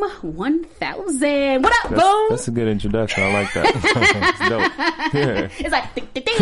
[SPEAKER 3] one thousand. What up,
[SPEAKER 5] That's,
[SPEAKER 3] Boom?
[SPEAKER 5] that's a good introduction. I like that. It's dope. Yeah.
[SPEAKER 3] It's like,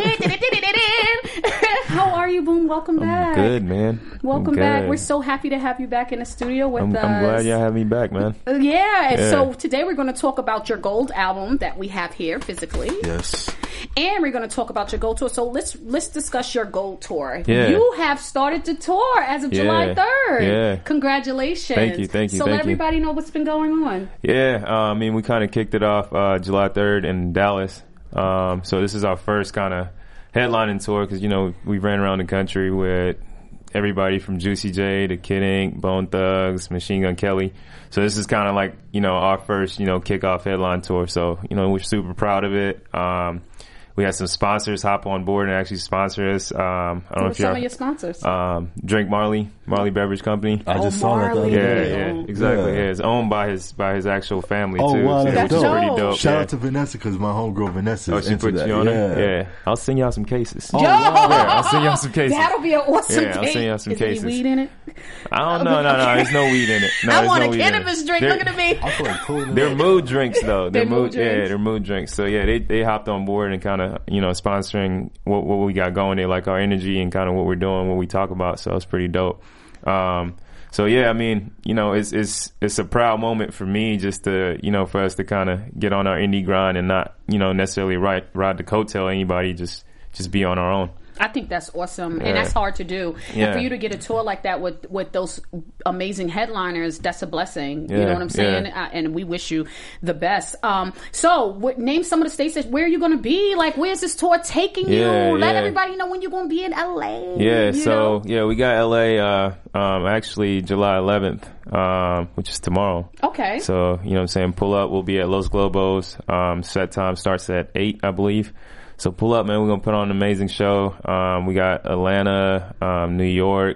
[SPEAKER 3] how are you, Boom? Welcome back.
[SPEAKER 5] I'm good, man.
[SPEAKER 3] Welcome
[SPEAKER 5] I'm
[SPEAKER 3] back.
[SPEAKER 5] good.
[SPEAKER 3] We're so happy to have you back in the studio with
[SPEAKER 5] I'm,
[SPEAKER 3] us.
[SPEAKER 5] I'm glad y'all have me back, man.
[SPEAKER 3] Uh, yeah.
[SPEAKER 5] Yeah.
[SPEAKER 3] So today we're going to talk about your gold album that we have here physically.
[SPEAKER 4] Yes.
[SPEAKER 3] And we're going to talk about your gold tour. So let's let's discuss your gold tour.
[SPEAKER 5] Yeah.
[SPEAKER 3] You have started the tour as of
[SPEAKER 5] Yeah.
[SPEAKER 3] July third.
[SPEAKER 5] Yeah.
[SPEAKER 3] Congratulations.
[SPEAKER 5] Thank you, thank you,
[SPEAKER 3] So
[SPEAKER 5] thank
[SPEAKER 3] let
[SPEAKER 5] you.
[SPEAKER 3] everybody know what's been going on.
[SPEAKER 5] Yeah, uh, I mean, we kind of kicked it off uh, July third in Dallas. Um, so this is our first kind of headlining tour because, you know, we ran around the country with everybody from Juicy J to Kid Ink, Bone Thugs, Machine Gun Kelly. So this is kind of like, you know, our first, you know, kickoff headline tour. So, you know, we're super proud of it. Um, we had some sponsors hop on board and actually sponsor us. Um, I don't
[SPEAKER 3] Who
[SPEAKER 5] know
[SPEAKER 3] are
[SPEAKER 5] if
[SPEAKER 3] some
[SPEAKER 5] you're
[SPEAKER 3] of your sponsors?
[SPEAKER 5] um, Drink Marley, Marley Beverage Company.
[SPEAKER 4] I
[SPEAKER 3] Oh,
[SPEAKER 4] just saw that. The other
[SPEAKER 3] Marley.
[SPEAKER 5] Yeah,
[SPEAKER 4] day.
[SPEAKER 5] yeah, exactly.
[SPEAKER 4] Yeah.
[SPEAKER 5] Yeah, it's owned by his by his actual family
[SPEAKER 4] Oh,
[SPEAKER 5] too.
[SPEAKER 4] wow,
[SPEAKER 5] so,
[SPEAKER 4] that's
[SPEAKER 5] which is
[SPEAKER 3] dope.
[SPEAKER 5] pretty dope.
[SPEAKER 4] Shout
[SPEAKER 5] yeah.
[SPEAKER 4] out to Vanessa because my homegirl Vanessa
[SPEAKER 5] Oh,
[SPEAKER 4] is
[SPEAKER 5] she
[SPEAKER 4] into
[SPEAKER 5] put
[SPEAKER 4] that.
[SPEAKER 5] you on
[SPEAKER 4] yeah.
[SPEAKER 5] it? Yeah. I'll send y'all some cases.
[SPEAKER 4] Oh,
[SPEAKER 3] Yo!
[SPEAKER 4] wow.
[SPEAKER 5] Yeah, I'll send y'all some cases.
[SPEAKER 3] That'll be an awesome
[SPEAKER 5] Yeah, I'll
[SPEAKER 3] case.
[SPEAKER 5] send y'all some
[SPEAKER 3] Is
[SPEAKER 5] cases.
[SPEAKER 3] any weed in it?
[SPEAKER 5] I don't know. No, no, there's no weed in it. No,
[SPEAKER 3] I
[SPEAKER 5] there's
[SPEAKER 3] want
[SPEAKER 5] no
[SPEAKER 3] a
[SPEAKER 5] weed in it.
[SPEAKER 3] cannabis drink.
[SPEAKER 5] They're-
[SPEAKER 3] Look at me.
[SPEAKER 4] I feel like pulling it
[SPEAKER 5] They're
[SPEAKER 4] up.
[SPEAKER 5] mood drinks though. They're,
[SPEAKER 3] They're mood
[SPEAKER 5] mood, yeah,
[SPEAKER 3] drinks.
[SPEAKER 5] they're mood drinks. So yeah, they they hopped on board and kind of you know sponsoring what what we got going. They like our energy and kind of what we're doing, what we talk about. So it's pretty dope. Um, so yeah, I mean, you know, it's it's it's a proud moment for me just to you know for us to kind of get on our indie grind and not you know necessarily ride ride the coattail of anybody. Just just be on our own.
[SPEAKER 3] I think that's awesome,
[SPEAKER 5] Yeah.
[SPEAKER 3] and that's hard to do. And
[SPEAKER 5] Yeah.
[SPEAKER 3] for you to get a tour like that with with those amazing headliners, that's a blessing. You
[SPEAKER 5] Yeah,
[SPEAKER 3] know what I'm saying?
[SPEAKER 5] yeah.
[SPEAKER 3] Uh, and we wish you the best. Um, so, what, name some of the states that where are you going to be? Like, where's this tour taking
[SPEAKER 5] Yeah,
[SPEAKER 3] you? Let
[SPEAKER 5] yeah.
[SPEAKER 3] everybody know when you're going to be in L A.
[SPEAKER 5] Yeah,
[SPEAKER 3] you
[SPEAKER 5] so
[SPEAKER 3] know?
[SPEAKER 5] yeah, we got L A uh um actually July eleventh, um, which is tomorrow.
[SPEAKER 3] Okay.
[SPEAKER 5] So, you know what I'm saying, pull up, we'll be at Los Globos. Um set time starts at eight, I believe. So pull up, man, we're gonna put on an amazing show. Um we got Atlanta, um, New York,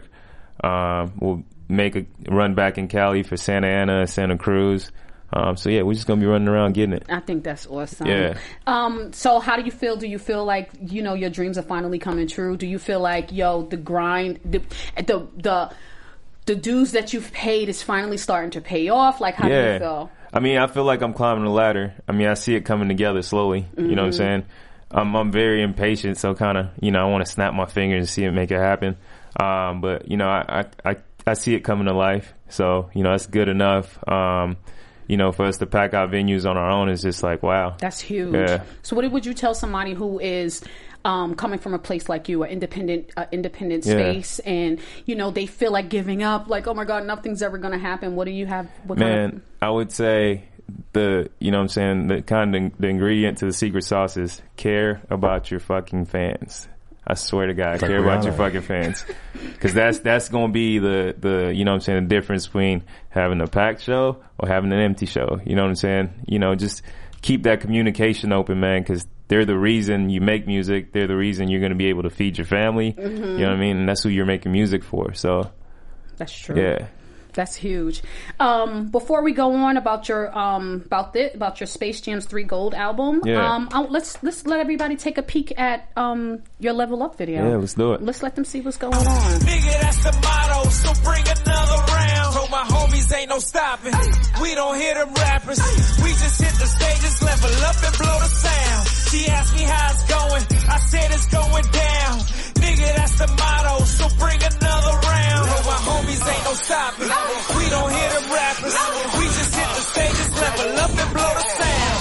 [SPEAKER 5] um we'll make a run back in Cali for Santa Ana, Santa Cruz. Um so yeah, we're just gonna be running around getting it.
[SPEAKER 3] I think that's awesome.
[SPEAKER 5] Yeah.
[SPEAKER 3] Um, so how do you feel? Do you feel like, you know, your dreams are finally coming true? Do you feel like, yo, the grind, the, the, the, the dues that you've paid is finally starting to pay off? Like, how do you feel?
[SPEAKER 5] I mean, I feel like I'm climbing the ladder. I mean, I see it coming together slowly.
[SPEAKER 3] Mm-hmm.
[SPEAKER 5] You know what I'm saying? I'm, I'm very impatient, so kind of, you know, I want to snap my fingers and see it make it happen. Um, but, you know, I, I, I, I see it coming to life. So, you know, that's good enough. Um, you know, for us to pack out venues on our own is just like, wow.
[SPEAKER 3] That's huge.
[SPEAKER 5] Yeah.
[SPEAKER 3] So what would you tell somebody who is um, coming from a place like you, an independent uh, independent
[SPEAKER 5] Yeah.
[SPEAKER 3] space, and, you know, they feel like giving up, like, oh my God, nothing's ever going to happen. What do you have? What
[SPEAKER 5] Man,
[SPEAKER 3] kind
[SPEAKER 5] I would say the, you know what I'm saying, the kind of the ingredient to the secret sauce is care about your fucking fans. I swear to God,
[SPEAKER 4] Like
[SPEAKER 5] care about
[SPEAKER 4] Rihanna.
[SPEAKER 5] your fucking fans. Cause that's, that's gonna be the, the, you know what I'm saying, the difference between having a packed show or having an empty show. You know what I'm saying? You know, just keep that communication open, man, cause they're the reason you make music. They're the reason you're gonna be able to feed your family. You know what I mean? And that's who you're making music for. So,
[SPEAKER 3] of, that's true.
[SPEAKER 5] yeah.
[SPEAKER 3] That's huge. Um, before we go on about your um, about the, about your Space Jams three Gold album,
[SPEAKER 5] Yeah.
[SPEAKER 3] um, I'll, let's let's let everybody take a peek at um, your Level Up video.
[SPEAKER 5] Yeah, let's do it.
[SPEAKER 3] Let's let them see what's going on.
[SPEAKER 6] Nigga, that's the motto, so bring another round. Told my homies ain't no stopping. We don't hear them rappers. We just hit the stages, level up and blow the sound. She asked me how it's going. I said it's going down. Nigga, that's the motto, so bring another round. Told my homies ain't no stopping. We don't hear them rappers. We just hit the stages, level up and blow the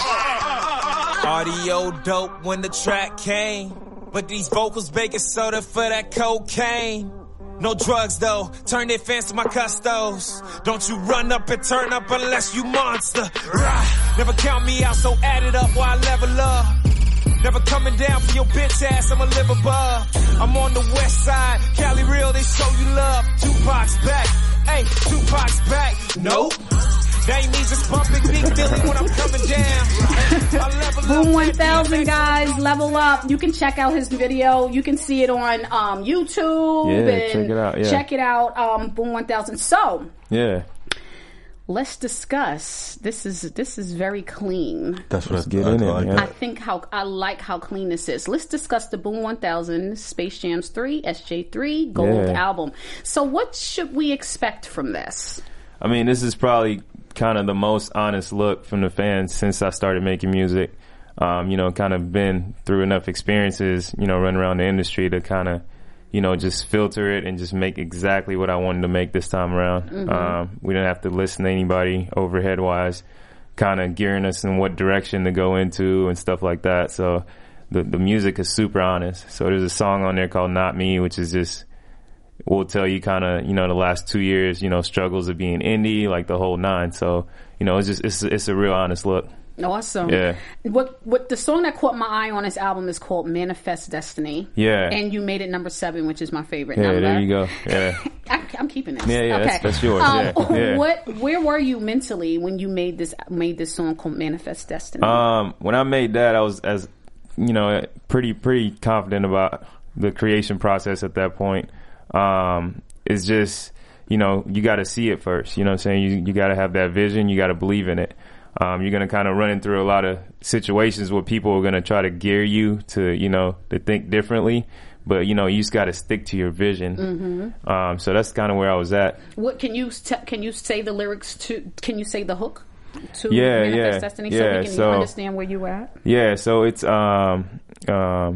[SPEAKER 6] sound. Audio dope when the track came. But these vocals baking soda for that cocaine. No drugs though, turn their fans to my custos. Don't you run up and turn up unless you monster. Rah. Never count me out, so add it up while I level up. Never coming down for your bitch ass, I'ma live above. I'm on the west side, Cali real, they show you love. Tupac's back, hey, Tupac's back. Nope. That ain't me just bumping Big Dilly when I'm coming down. I level up.
[SPEAKER 3] Boom one thousand, guys, Level Up. You can check out his video. You can see it on um, YouTube.
[SPEAKER 5] Yeah,
[SPEAKER 3] and
[SPEAKER 5] check it out, yeah.
[SPEAKER 3] Check it out, um, Boom one thousand. So,
[SPEAKER 5] Yeah.
[SPEAKER 3] let's discuss. This is this is very clean.
[SPEAKER 4] That's what
[SPEAKER 5] Let's
[SPEAKER 4] I
[SPEAKER 5] get
[SPEAKER 4] I,
[SPEAKER 5] in it,
[SPEAKER 4] I like
[SPEAKER 5] man.
[SPEAKER 3] I
[SPEAKER 4] that.
[SPEAKER 3] think how I like how clean this is. Let's discuss the Boom one thousand Space Jams three S J three Gold
[SPEAKER 5] Yeah.
[SPEAKER 3] album. So, what should we expect from this?
[SPEAKER 5] I mean, this is probably kind of the most honest look from the fans since I started making music. Um, you know, kind of been through enough experiences, you know, running around the industry to kind of, you know, just filter it and just make exactly what I wanted to make this time around. Mm-hmm. Um, we didn't have to listen to anybody overhead wise, kind of gearing us in what direction to go into and stuff like that. So the the music is super honest. So there's a song on there called Not Me, which is just, will tell you kind of, you know, the last two years, you know, struggles of being indie, like the whole nine. So, you know, it's just, it's, it's a real honest look.
[SPEAKER 3] Awesome.
[SPEAKER 5] Yeah.
[SPEAKER 3] What what the song that caught my eye on this album is called Manifest Destiny.
[SPEAKER 5] Yeah.
[SPEAKER 3] And you made it number seven, which is my favorite
[SPEAKER 5] yeah,
[SPEAKER 3] number.
[SPEAKER 5] There you go. Yeah.
[SPEAKER 3] I, I'm keeping this.
[SPEAKER 5] Yeah, yeah,
[SPEAKER 3] okay.
[SPEAKER 5] that's, that's yours.
[SPEAKER 3] Um,
[SPEAKER 5] yeah. yeah.
[SPEAKER 3] What? Where were you mentally when you made this made this song called Manifest Destiny?
[SPEAKER 5] Um, when I made that, I was as you know pretty pretty confident about the creation process at that point. Um, it's just you know you got to see it first. You know what I'm saying? You you got to have that vision. You got to believe in it. Um, you're going to kind of run through a lot of situations where people are going to try to gear you to, you know, to think differently. But, you know, you just got to stick to your vision. Mm-hmm. Um, so that's kind of where I was at.
[SPEAKER 3] What can you t- can you say the lyrics to, can you say the hook to
[SPEAKER 5] yeah,
[SPEAKER 3] Manifest
[SPEAKER 5] yeah,
[SPEAKER 3] Destiny
[SPEAKER 5] yeah,
[SPEAKER 3] so we can
[SPEAKER 5] so,
[SPEAKER 3] understand where you were at?
[SPEAKER 5] Yeah, so it's, um, um,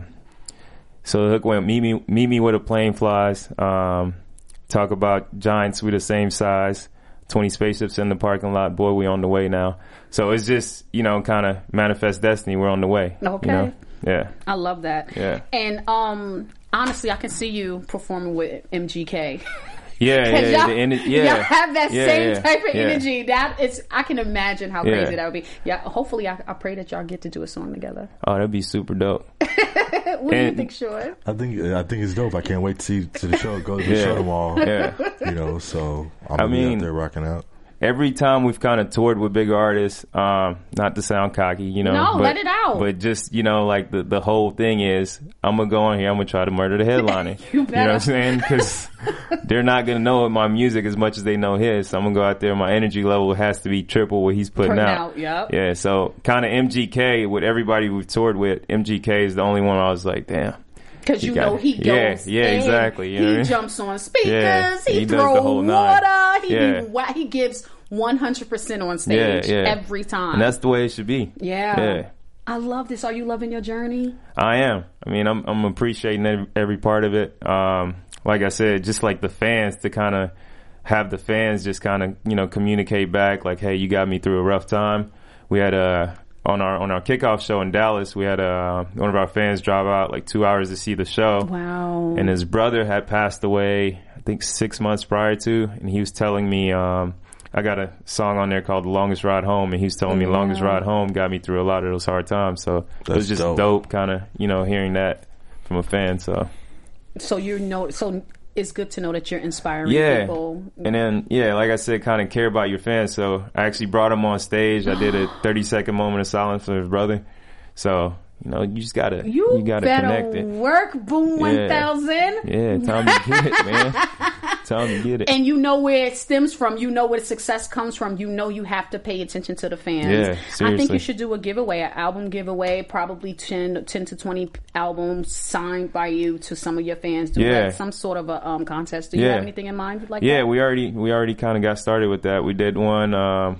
[SPEAKER 5] so the hook went, meet me, meet me where the plane flies. Um, talk about giants we the same size. twenty spaceships in the parking lot. Boy, we on the way now. So it's just, you know, kind of manifest destiny. We're on the way.
[SPEAKER 3] Okay.
[SPEAKER 5] You know? Yeah.
[SPEAKER 3] I love that.
[SPEAKER 5] Yeah.
[SPEAKER 3] And um, honestly, I can see you performing with M G K.
[SPEAKER 5] Yeah, yeah,
[SPEAKER 3] y'all,
[SPEAKER 5] the ener- yeah.
[SPEAKER 3] y'all have that
[SPEAKER 5] yeah,
[SPEAKER 3] same
[SPEAKER 5] yeah,
[SPEAKER 3] type of
[SPEAKER 5] yeah.
[SPEAKER 3] energy. That is, I can imagine how
[SPEAKER 5] Yeah.
[SPEAKER 3] crazy that would be. Yeah, hopefully, I, I pray that y'all get to do a song together.
[SPEAKER 5] Oh, that'd be super dope.
[SPEAKER 3] What do you
[SPEAKER 5] And-
[SPEAKER 3] think, Sean?
[SPEAKER 4] I think I think it's dope. I can't wait to see to the show. Go to the
[SPEAKER 5] Yeah.
[SPEAKER 4] show tomorrow.
[SPEAKER 5] Yeah.
[SPEAKER 4] You know, so I'm
[SPEAKER 5] I
[SPEAKER 4] gonna be
[SPEAKER 5] mean-
[SPEAKER 4] out there rocking out.
[SPEAKER 5] Every time we've kind of toured with bigger artists, um, not to sound cocky, you know.
[SPEAKER 3] No,
[SPEAKER 5] but,
[SPEAKER 3] let it out.
[SPEAKER 5] But just, you know, like the, the whole thing is, I'm going to go on here, I'm going to try to murder the headliner.
[SPEAKER 3] You
[SPEAKER 5] You know what I'm saying? Because they're not going to know my music as much as they know his. So I'm going to go out there, my energy level has to be triple what he's putting
[SPEAKER 3] Putting
[SPEAKER 5] out.
[SPEAKER 3] out, yep.
[SPEAKER 5] Yeah, so kind of M G K, with everybody we've toured with, M G K is the only one I was like, damn.
[SPEAKER 3] Because you
[SPEAKER 5] got
[SPEAKER 3] know
[SPEAKER 5] it.
[SPEAKER 3] he
[SPEAKER 5] Yeah,
[SPEAKER 3] goes
[SPEAKER 5] yeah,
[SPEAKER 3] in,
[SPEAKER 5] exactly, you know
[SPEAKER 3] he
[SPEAKER 5] what I mean?
[SPEAKER 3] jumps on speakers.
[SPEAKER 5] Yeah,
[SPEAKER 3] he,
[SPEAKER 5] he does
[SPEAKER 3] throws
[SPEAKER 5] the whole nine.
[SPEAKER 3] water. He,
[SPEAKER 5] Yeah.
[SPEAKER 3] be, wa- he gives one hundred percent on stage
[SPEAKER 5] Yeah, yeah.
[SPEAKER 3] every time.
[SPEAKER 5] And that's the way it should be.
[SPEAKER 3] yeah.
[SPEAKER 5] Yeah.
[SPEAKER 3] I love this. Are you loving your journey?
[SPEAKER 5] I am. I mean, I'm I'm appreciating every, every part of it. Um, like I said, just like the fans, to kind of have the fans just kind of, you know, communicate back like, hey, you got me through a rough time. We had a on our on our kickoff show in Dallas, we had a one of our fans drive out like two hours to see the show.
[SPEAKER 3] Wow.
[SPEAKER 5] And his brother had passed away, I think six months prior to, and he was telling me, um, I got a song on there called The Longest Ride Home, and he was telling me
[SPEAKER 3] Wow.
[SPEAKER 5] Longest Ride Home got me through a lot of those hard times. So it was
[SPEAKER 4] That's
[SPEAKER 5] just
[SPEAKER 4] dope.
[SPEAKER 5] dope, kind of, you know, hearing that from a fan. So
[SPEAKER 3] So you know, so it's good to know that you're inspiring
[SPEAKER 5] yeah,
[SPEAKER 3] people.
[SPEAKER 5] and then yeah, like I said, kind of care about your fans. So I actually brought him on stage. I did a thirty second moment of silence for his brother. So you know, you just gotta
[SPEAKER 3] You,
[SPEAKER 5] you, gotta
[SPEAKER 3] better
[SPEAKER 5] connect it.
[SPEAKER 3] work, Boom One
[SPEAKER 5] Yeah.
[SPEAKER 3] Thousand.
[SPEAKER 5] Yeah, time to get it, man. Time to get it.
[SPEAKER 3] And you know where it stems from. You know where the success comes from. You know you have to pay attention to the fans.
[SPEAKER 5] Yeah,
[SPEAKER 3] I think
[SPEAKER 5] seriously.
[SPEAKER 3] you should do a giveaway, an album giveaway, probably ten, ten to twenty albums signed by you to some of your fans. Do
[SPEAKER 5] Yeah.
[SPEAKER 3] like some sort of a um, contest. Do you
[SPEAKER 5] Yeah.
[SPEAKER 3] have anything in mind you'd like
[SPEAKER 5] Yeah,
[SPEAKER 3] that?
[SPEAKER 5] we already we already kind of got started with that. We did one. Um,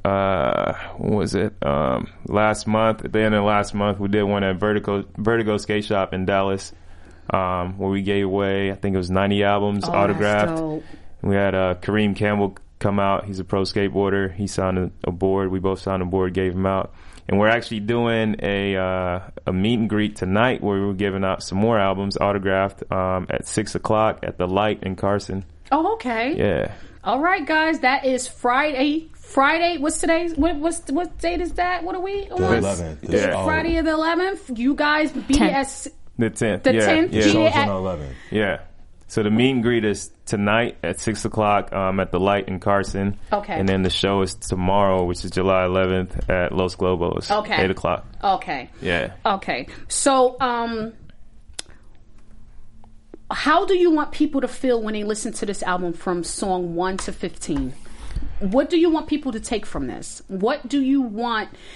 [SPEAKER 5] uh, what was it? Um, last month, at the end of last month, we did one at Vertigo Vertigo Skate Shop in Dallas, um, where we gave away, I think it was ninety albums
[SPEAKER 3] Oh, that's
[SPEAKER 5] autographed.
[SPEAKER 3] dope.
[SPEAKER 5] We had uh, Kareem Campbell come out. He's a pro skateboarder. He signed a, a board. We both signed a board, gave him out. And we're actually doing a uh, a meet and greet tonight where we're giving out some more albums autographed um, at six o'clock at the Light in Carson.
[SPEAKER 3] Oh, okay.
[SPEAKER 5] Yeah.
[SPEAKER 3] All right, guys. That is Friday. Friday. What's today's? What what's what date is that? What are we on?
[SPEAKER 4] The eleventh.
[SPEAKER 5] Yeah.
[SPEAKER 4] It's all-
[SPEAKER 3] Friday the eleventh. You guys be
[SPEAKER 8] Tenth.
[SPEAKER 3] at
[SPEAKER 5] The tenth.
[SPEAKER 3] The
[SPEAKER 5] yeah,
[SPEAKER 3] tenth?
[SPEAKER 5] Yeah.
[SPEAKER 4] The show's
[SPEAKER 3] Yeah.
[SPEAKER 4] on the eleventh.
[SPEAKER 5] Yeah. So the meet and greet is tonight at six o'clock um, at the Light in Carson.
[SPEAKER 3] Okay.
[SPEAKER 5] And then the show is tomorrow, which is July eleventh at Los Globos.
[SPEAKER 3] Okay.
[SPEAKER 5] Eight o'clock.
[SPEAKER 3] Okay.
[SPEAKER 5] Yeah.
[SPEAKER 3] Okay. So, um, how do you want people to feel when they listen to this album from song one to fifteen? What do you want people to take from this? What do you want?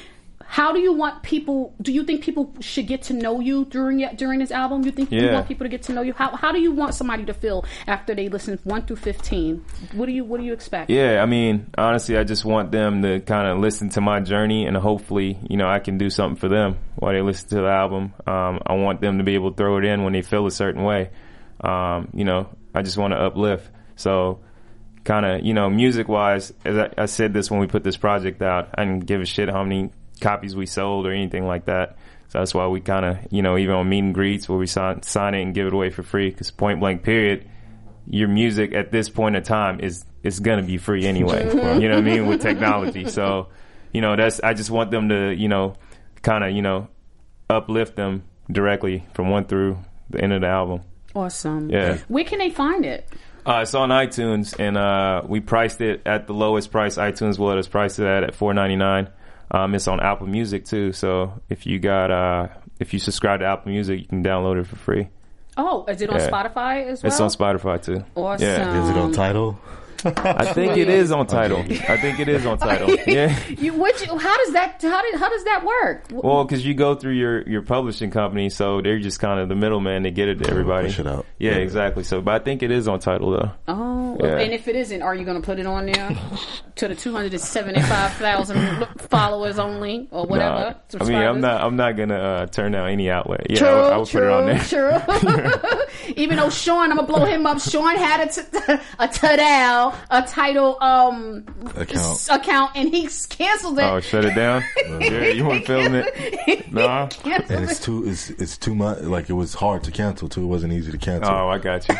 [SPEAKER 3] How do you want people? Do you think people should get to know you during during this album? You think
[SPEAKER 5] Yeah.
[SPEAKER 3] you want people to get to know you? How How do you want somebody to feel after they listen one through fifteen? What do you What do you expect?
[SPEAKER 5] Yeah, I mean, honestly, I just want them to kind of listen to my journey, and hopefully, you know, I can do something for them while they listen to the album. Um, I want them to be able to throw it in when they feel a certain way. Um, you know, I just want to uplift. So, kind of, you know, music-wise, as I, I said this when we put this project out, I didn't give a shit how many copies we sold or anything like that. So that's why we kind of, you know, even on meet and greets where we sign, sign it and give it away for free, because point blank period, your music at this point in time is is gonna be free anyway. You know what I mean, with technology. So, you know, that's I just want them to, you know, kind of, you know, uplift them directly from one through the end of the album.
[SPEAKER 3] Awesome.
[SPEAKER 5] Yeah.
[SPEAKER 3] Where can they find it?
[SPEAKER 5] Uh, it's on iTunes, and uh, we priced it at the lowest price iTunes will let us price it at at four ninety-nine. Um, it's on Apple Music too, so if you got uh, if you subscribe to Apple Music, you can download it for free.
[SPEAKER 3] Oh, is it on
[SPEAKER 5] Yeah.
[SPEAKER 3] Spotify as well?
[SPEAKER 5] It's on Spotify too.
[SPEAKER 3] Awesome.
[SPEAKER 5] Yeah.
[SPEAKER 4] Is it on Tidal?
[SPEAKER 5] I think it is on Tidal. I think it is on Tidal. Yeah.
[SPEAKER 3] You, what you, how does that how did how does that work?
[SPEAKER 5] Well, because you go through your, your publishing company, so they're just kind of the middleman to get it to everybody.
[SPEAKER 4] Push it out.
[SPEAKER 5] Yeah,
[SPEAKER 4] Yeah.
[SPEAKER 5] exactly. So, but I think it is on Tidal though.
[SPEAKER 3] Oh,
[SPEAKER 5] Yeah.
[SPEAKER 3] and if it isn't, are you going to put it on there to the two hundred seventy-five thousand followers only, or whatever?
[SPEAKER 5] Nah, I mean, I'm not. I'm not gonna uh, turn down any outlet. Yeah,
[SPEAKER 3] True,
[SPEAKER 5] I, would- I would
[SPEAKER 3] true,
[SPEAKER 5] put it on there.
[SPEAKER 3] True. Even though Sean, I'm gonna blow him up. Sean had a t- a Tidal, a Tidal um
[SPEAKER 4] Account.
[SPEAKER 3] s- account, and he s- canceled it.
[SPEAKER 5] Oh, shut it down. Yeah, you want to film it? Nah.
[SPEAKER 3] Canceled
[SPEAKER 4] And it's
[SPEAKER 3] it.
[SPEAKER 4] too it's it's too much. Like, it was hard to cancel too. It wasn't easy to cancel.
[SPEAKER 5] Oh, I got you.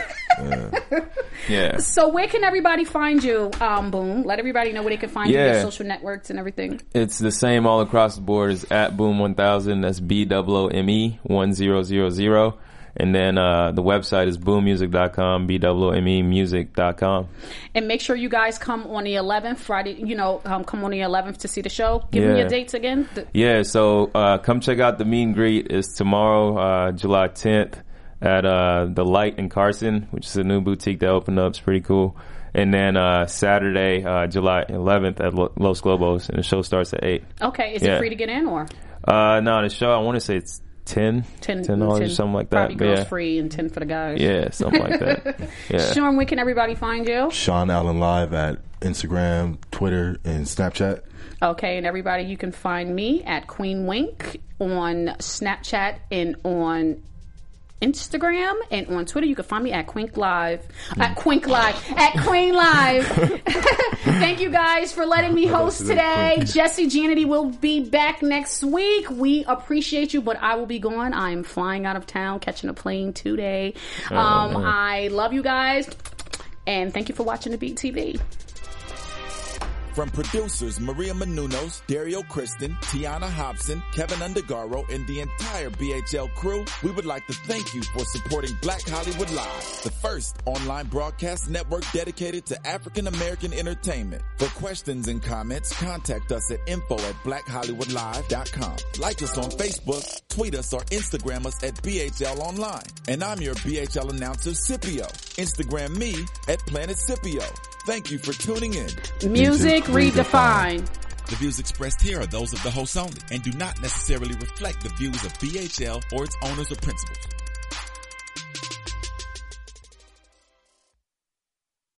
[SPEAKER 5] Yeah.
[SPEAKER 3] So where can everybody find you? Um, Boom. Let everybody know where they can find you,
[SPEAKER 5] Yeah.
[SPEAKER 3] your social networks and everything.
[SPEAKER 5] It's the same all across the board as at Boom one thousand. That's B O O M E one thousand. And then uh, the website is boom music dot com, B O O M E music dot com.
[SPEAKER 3] And make sure you guys come on the eleventh, Friday, you know, um, come on the eleventh to see the show. Give me
[SPEAKER 5] Yeah.
[SPEAKER 3] your dates again. The-
[SPEAKER 5] Yeah, so uh, come check out the meet and greet. It's tomorrow, uh, July tenth, at uh, The Light in Carson, which is a new boutique that opened up. It's pretty cool. And then uh, Saturday, uh, July eleventh, at Lo- Los Globos, and the show starts at eight.
[SPEAKER 3] Okay, is
[SPEAKER 5] Yeah.
[SPEAKER 3] it free to get in or
[SPEAKER 5] Uh, no, the show, I want to say it's ten,
[SPEAKER 3] ten
[SPEAKER 5] ten dollars or something like that.
[SPEAKER 3] Probably
[SPEAKER 5] But
[SPEAKER 3] girls
[SPEAKER 5] yeah.
[SPEAKER 3] free and ten for the guys.
[SPEAKER 5] Yeah, something like that. Yeah.
[SPEAKER 3] Sean, where can everybody find you?
[SPEAKER 4] Sean Allen Live at Instagram, Twitter, and Snapchat.
[SPEAKER 3] Okay, and everybody, you can find me at Queen Wink on Snapchat and on Instagram, and on Twitter you can find me at Quink Live. At Quink Live. At Queen Live. Thank you guys for letting me host today. Jesse Janity will be back next week. We appreciate you, but I will be gone. I am flying out of town, catching a plane today. Um,
[SPEAKER 5] man.
[SPEAKER 3] I love you guys, and thank you for watching the Beat T V.
[SPEAKER 1] From producers Maria Menounos, Dario Kristen, Tiana Hobson, Kevin Undergaro, and the entire B H L crew, we would like to thank you for supporting Black Hollywood Live, the first online broadcast network dedicated to African American entertainment. For questions and comments, contact us at info at black hollywood live dot com. Like us on Facebook, tweet us, or Instagram us at B H L Online. And I'm your B H L announcer, Scipio. Instagram me at Planet Scipio. Thank you for tuning in.
[SPEAKER 3] Music Redefined.
[SPEAKER 1] The views expressed here are those of the host only and do not necessarily reflect the views of B H L or its owners or principals.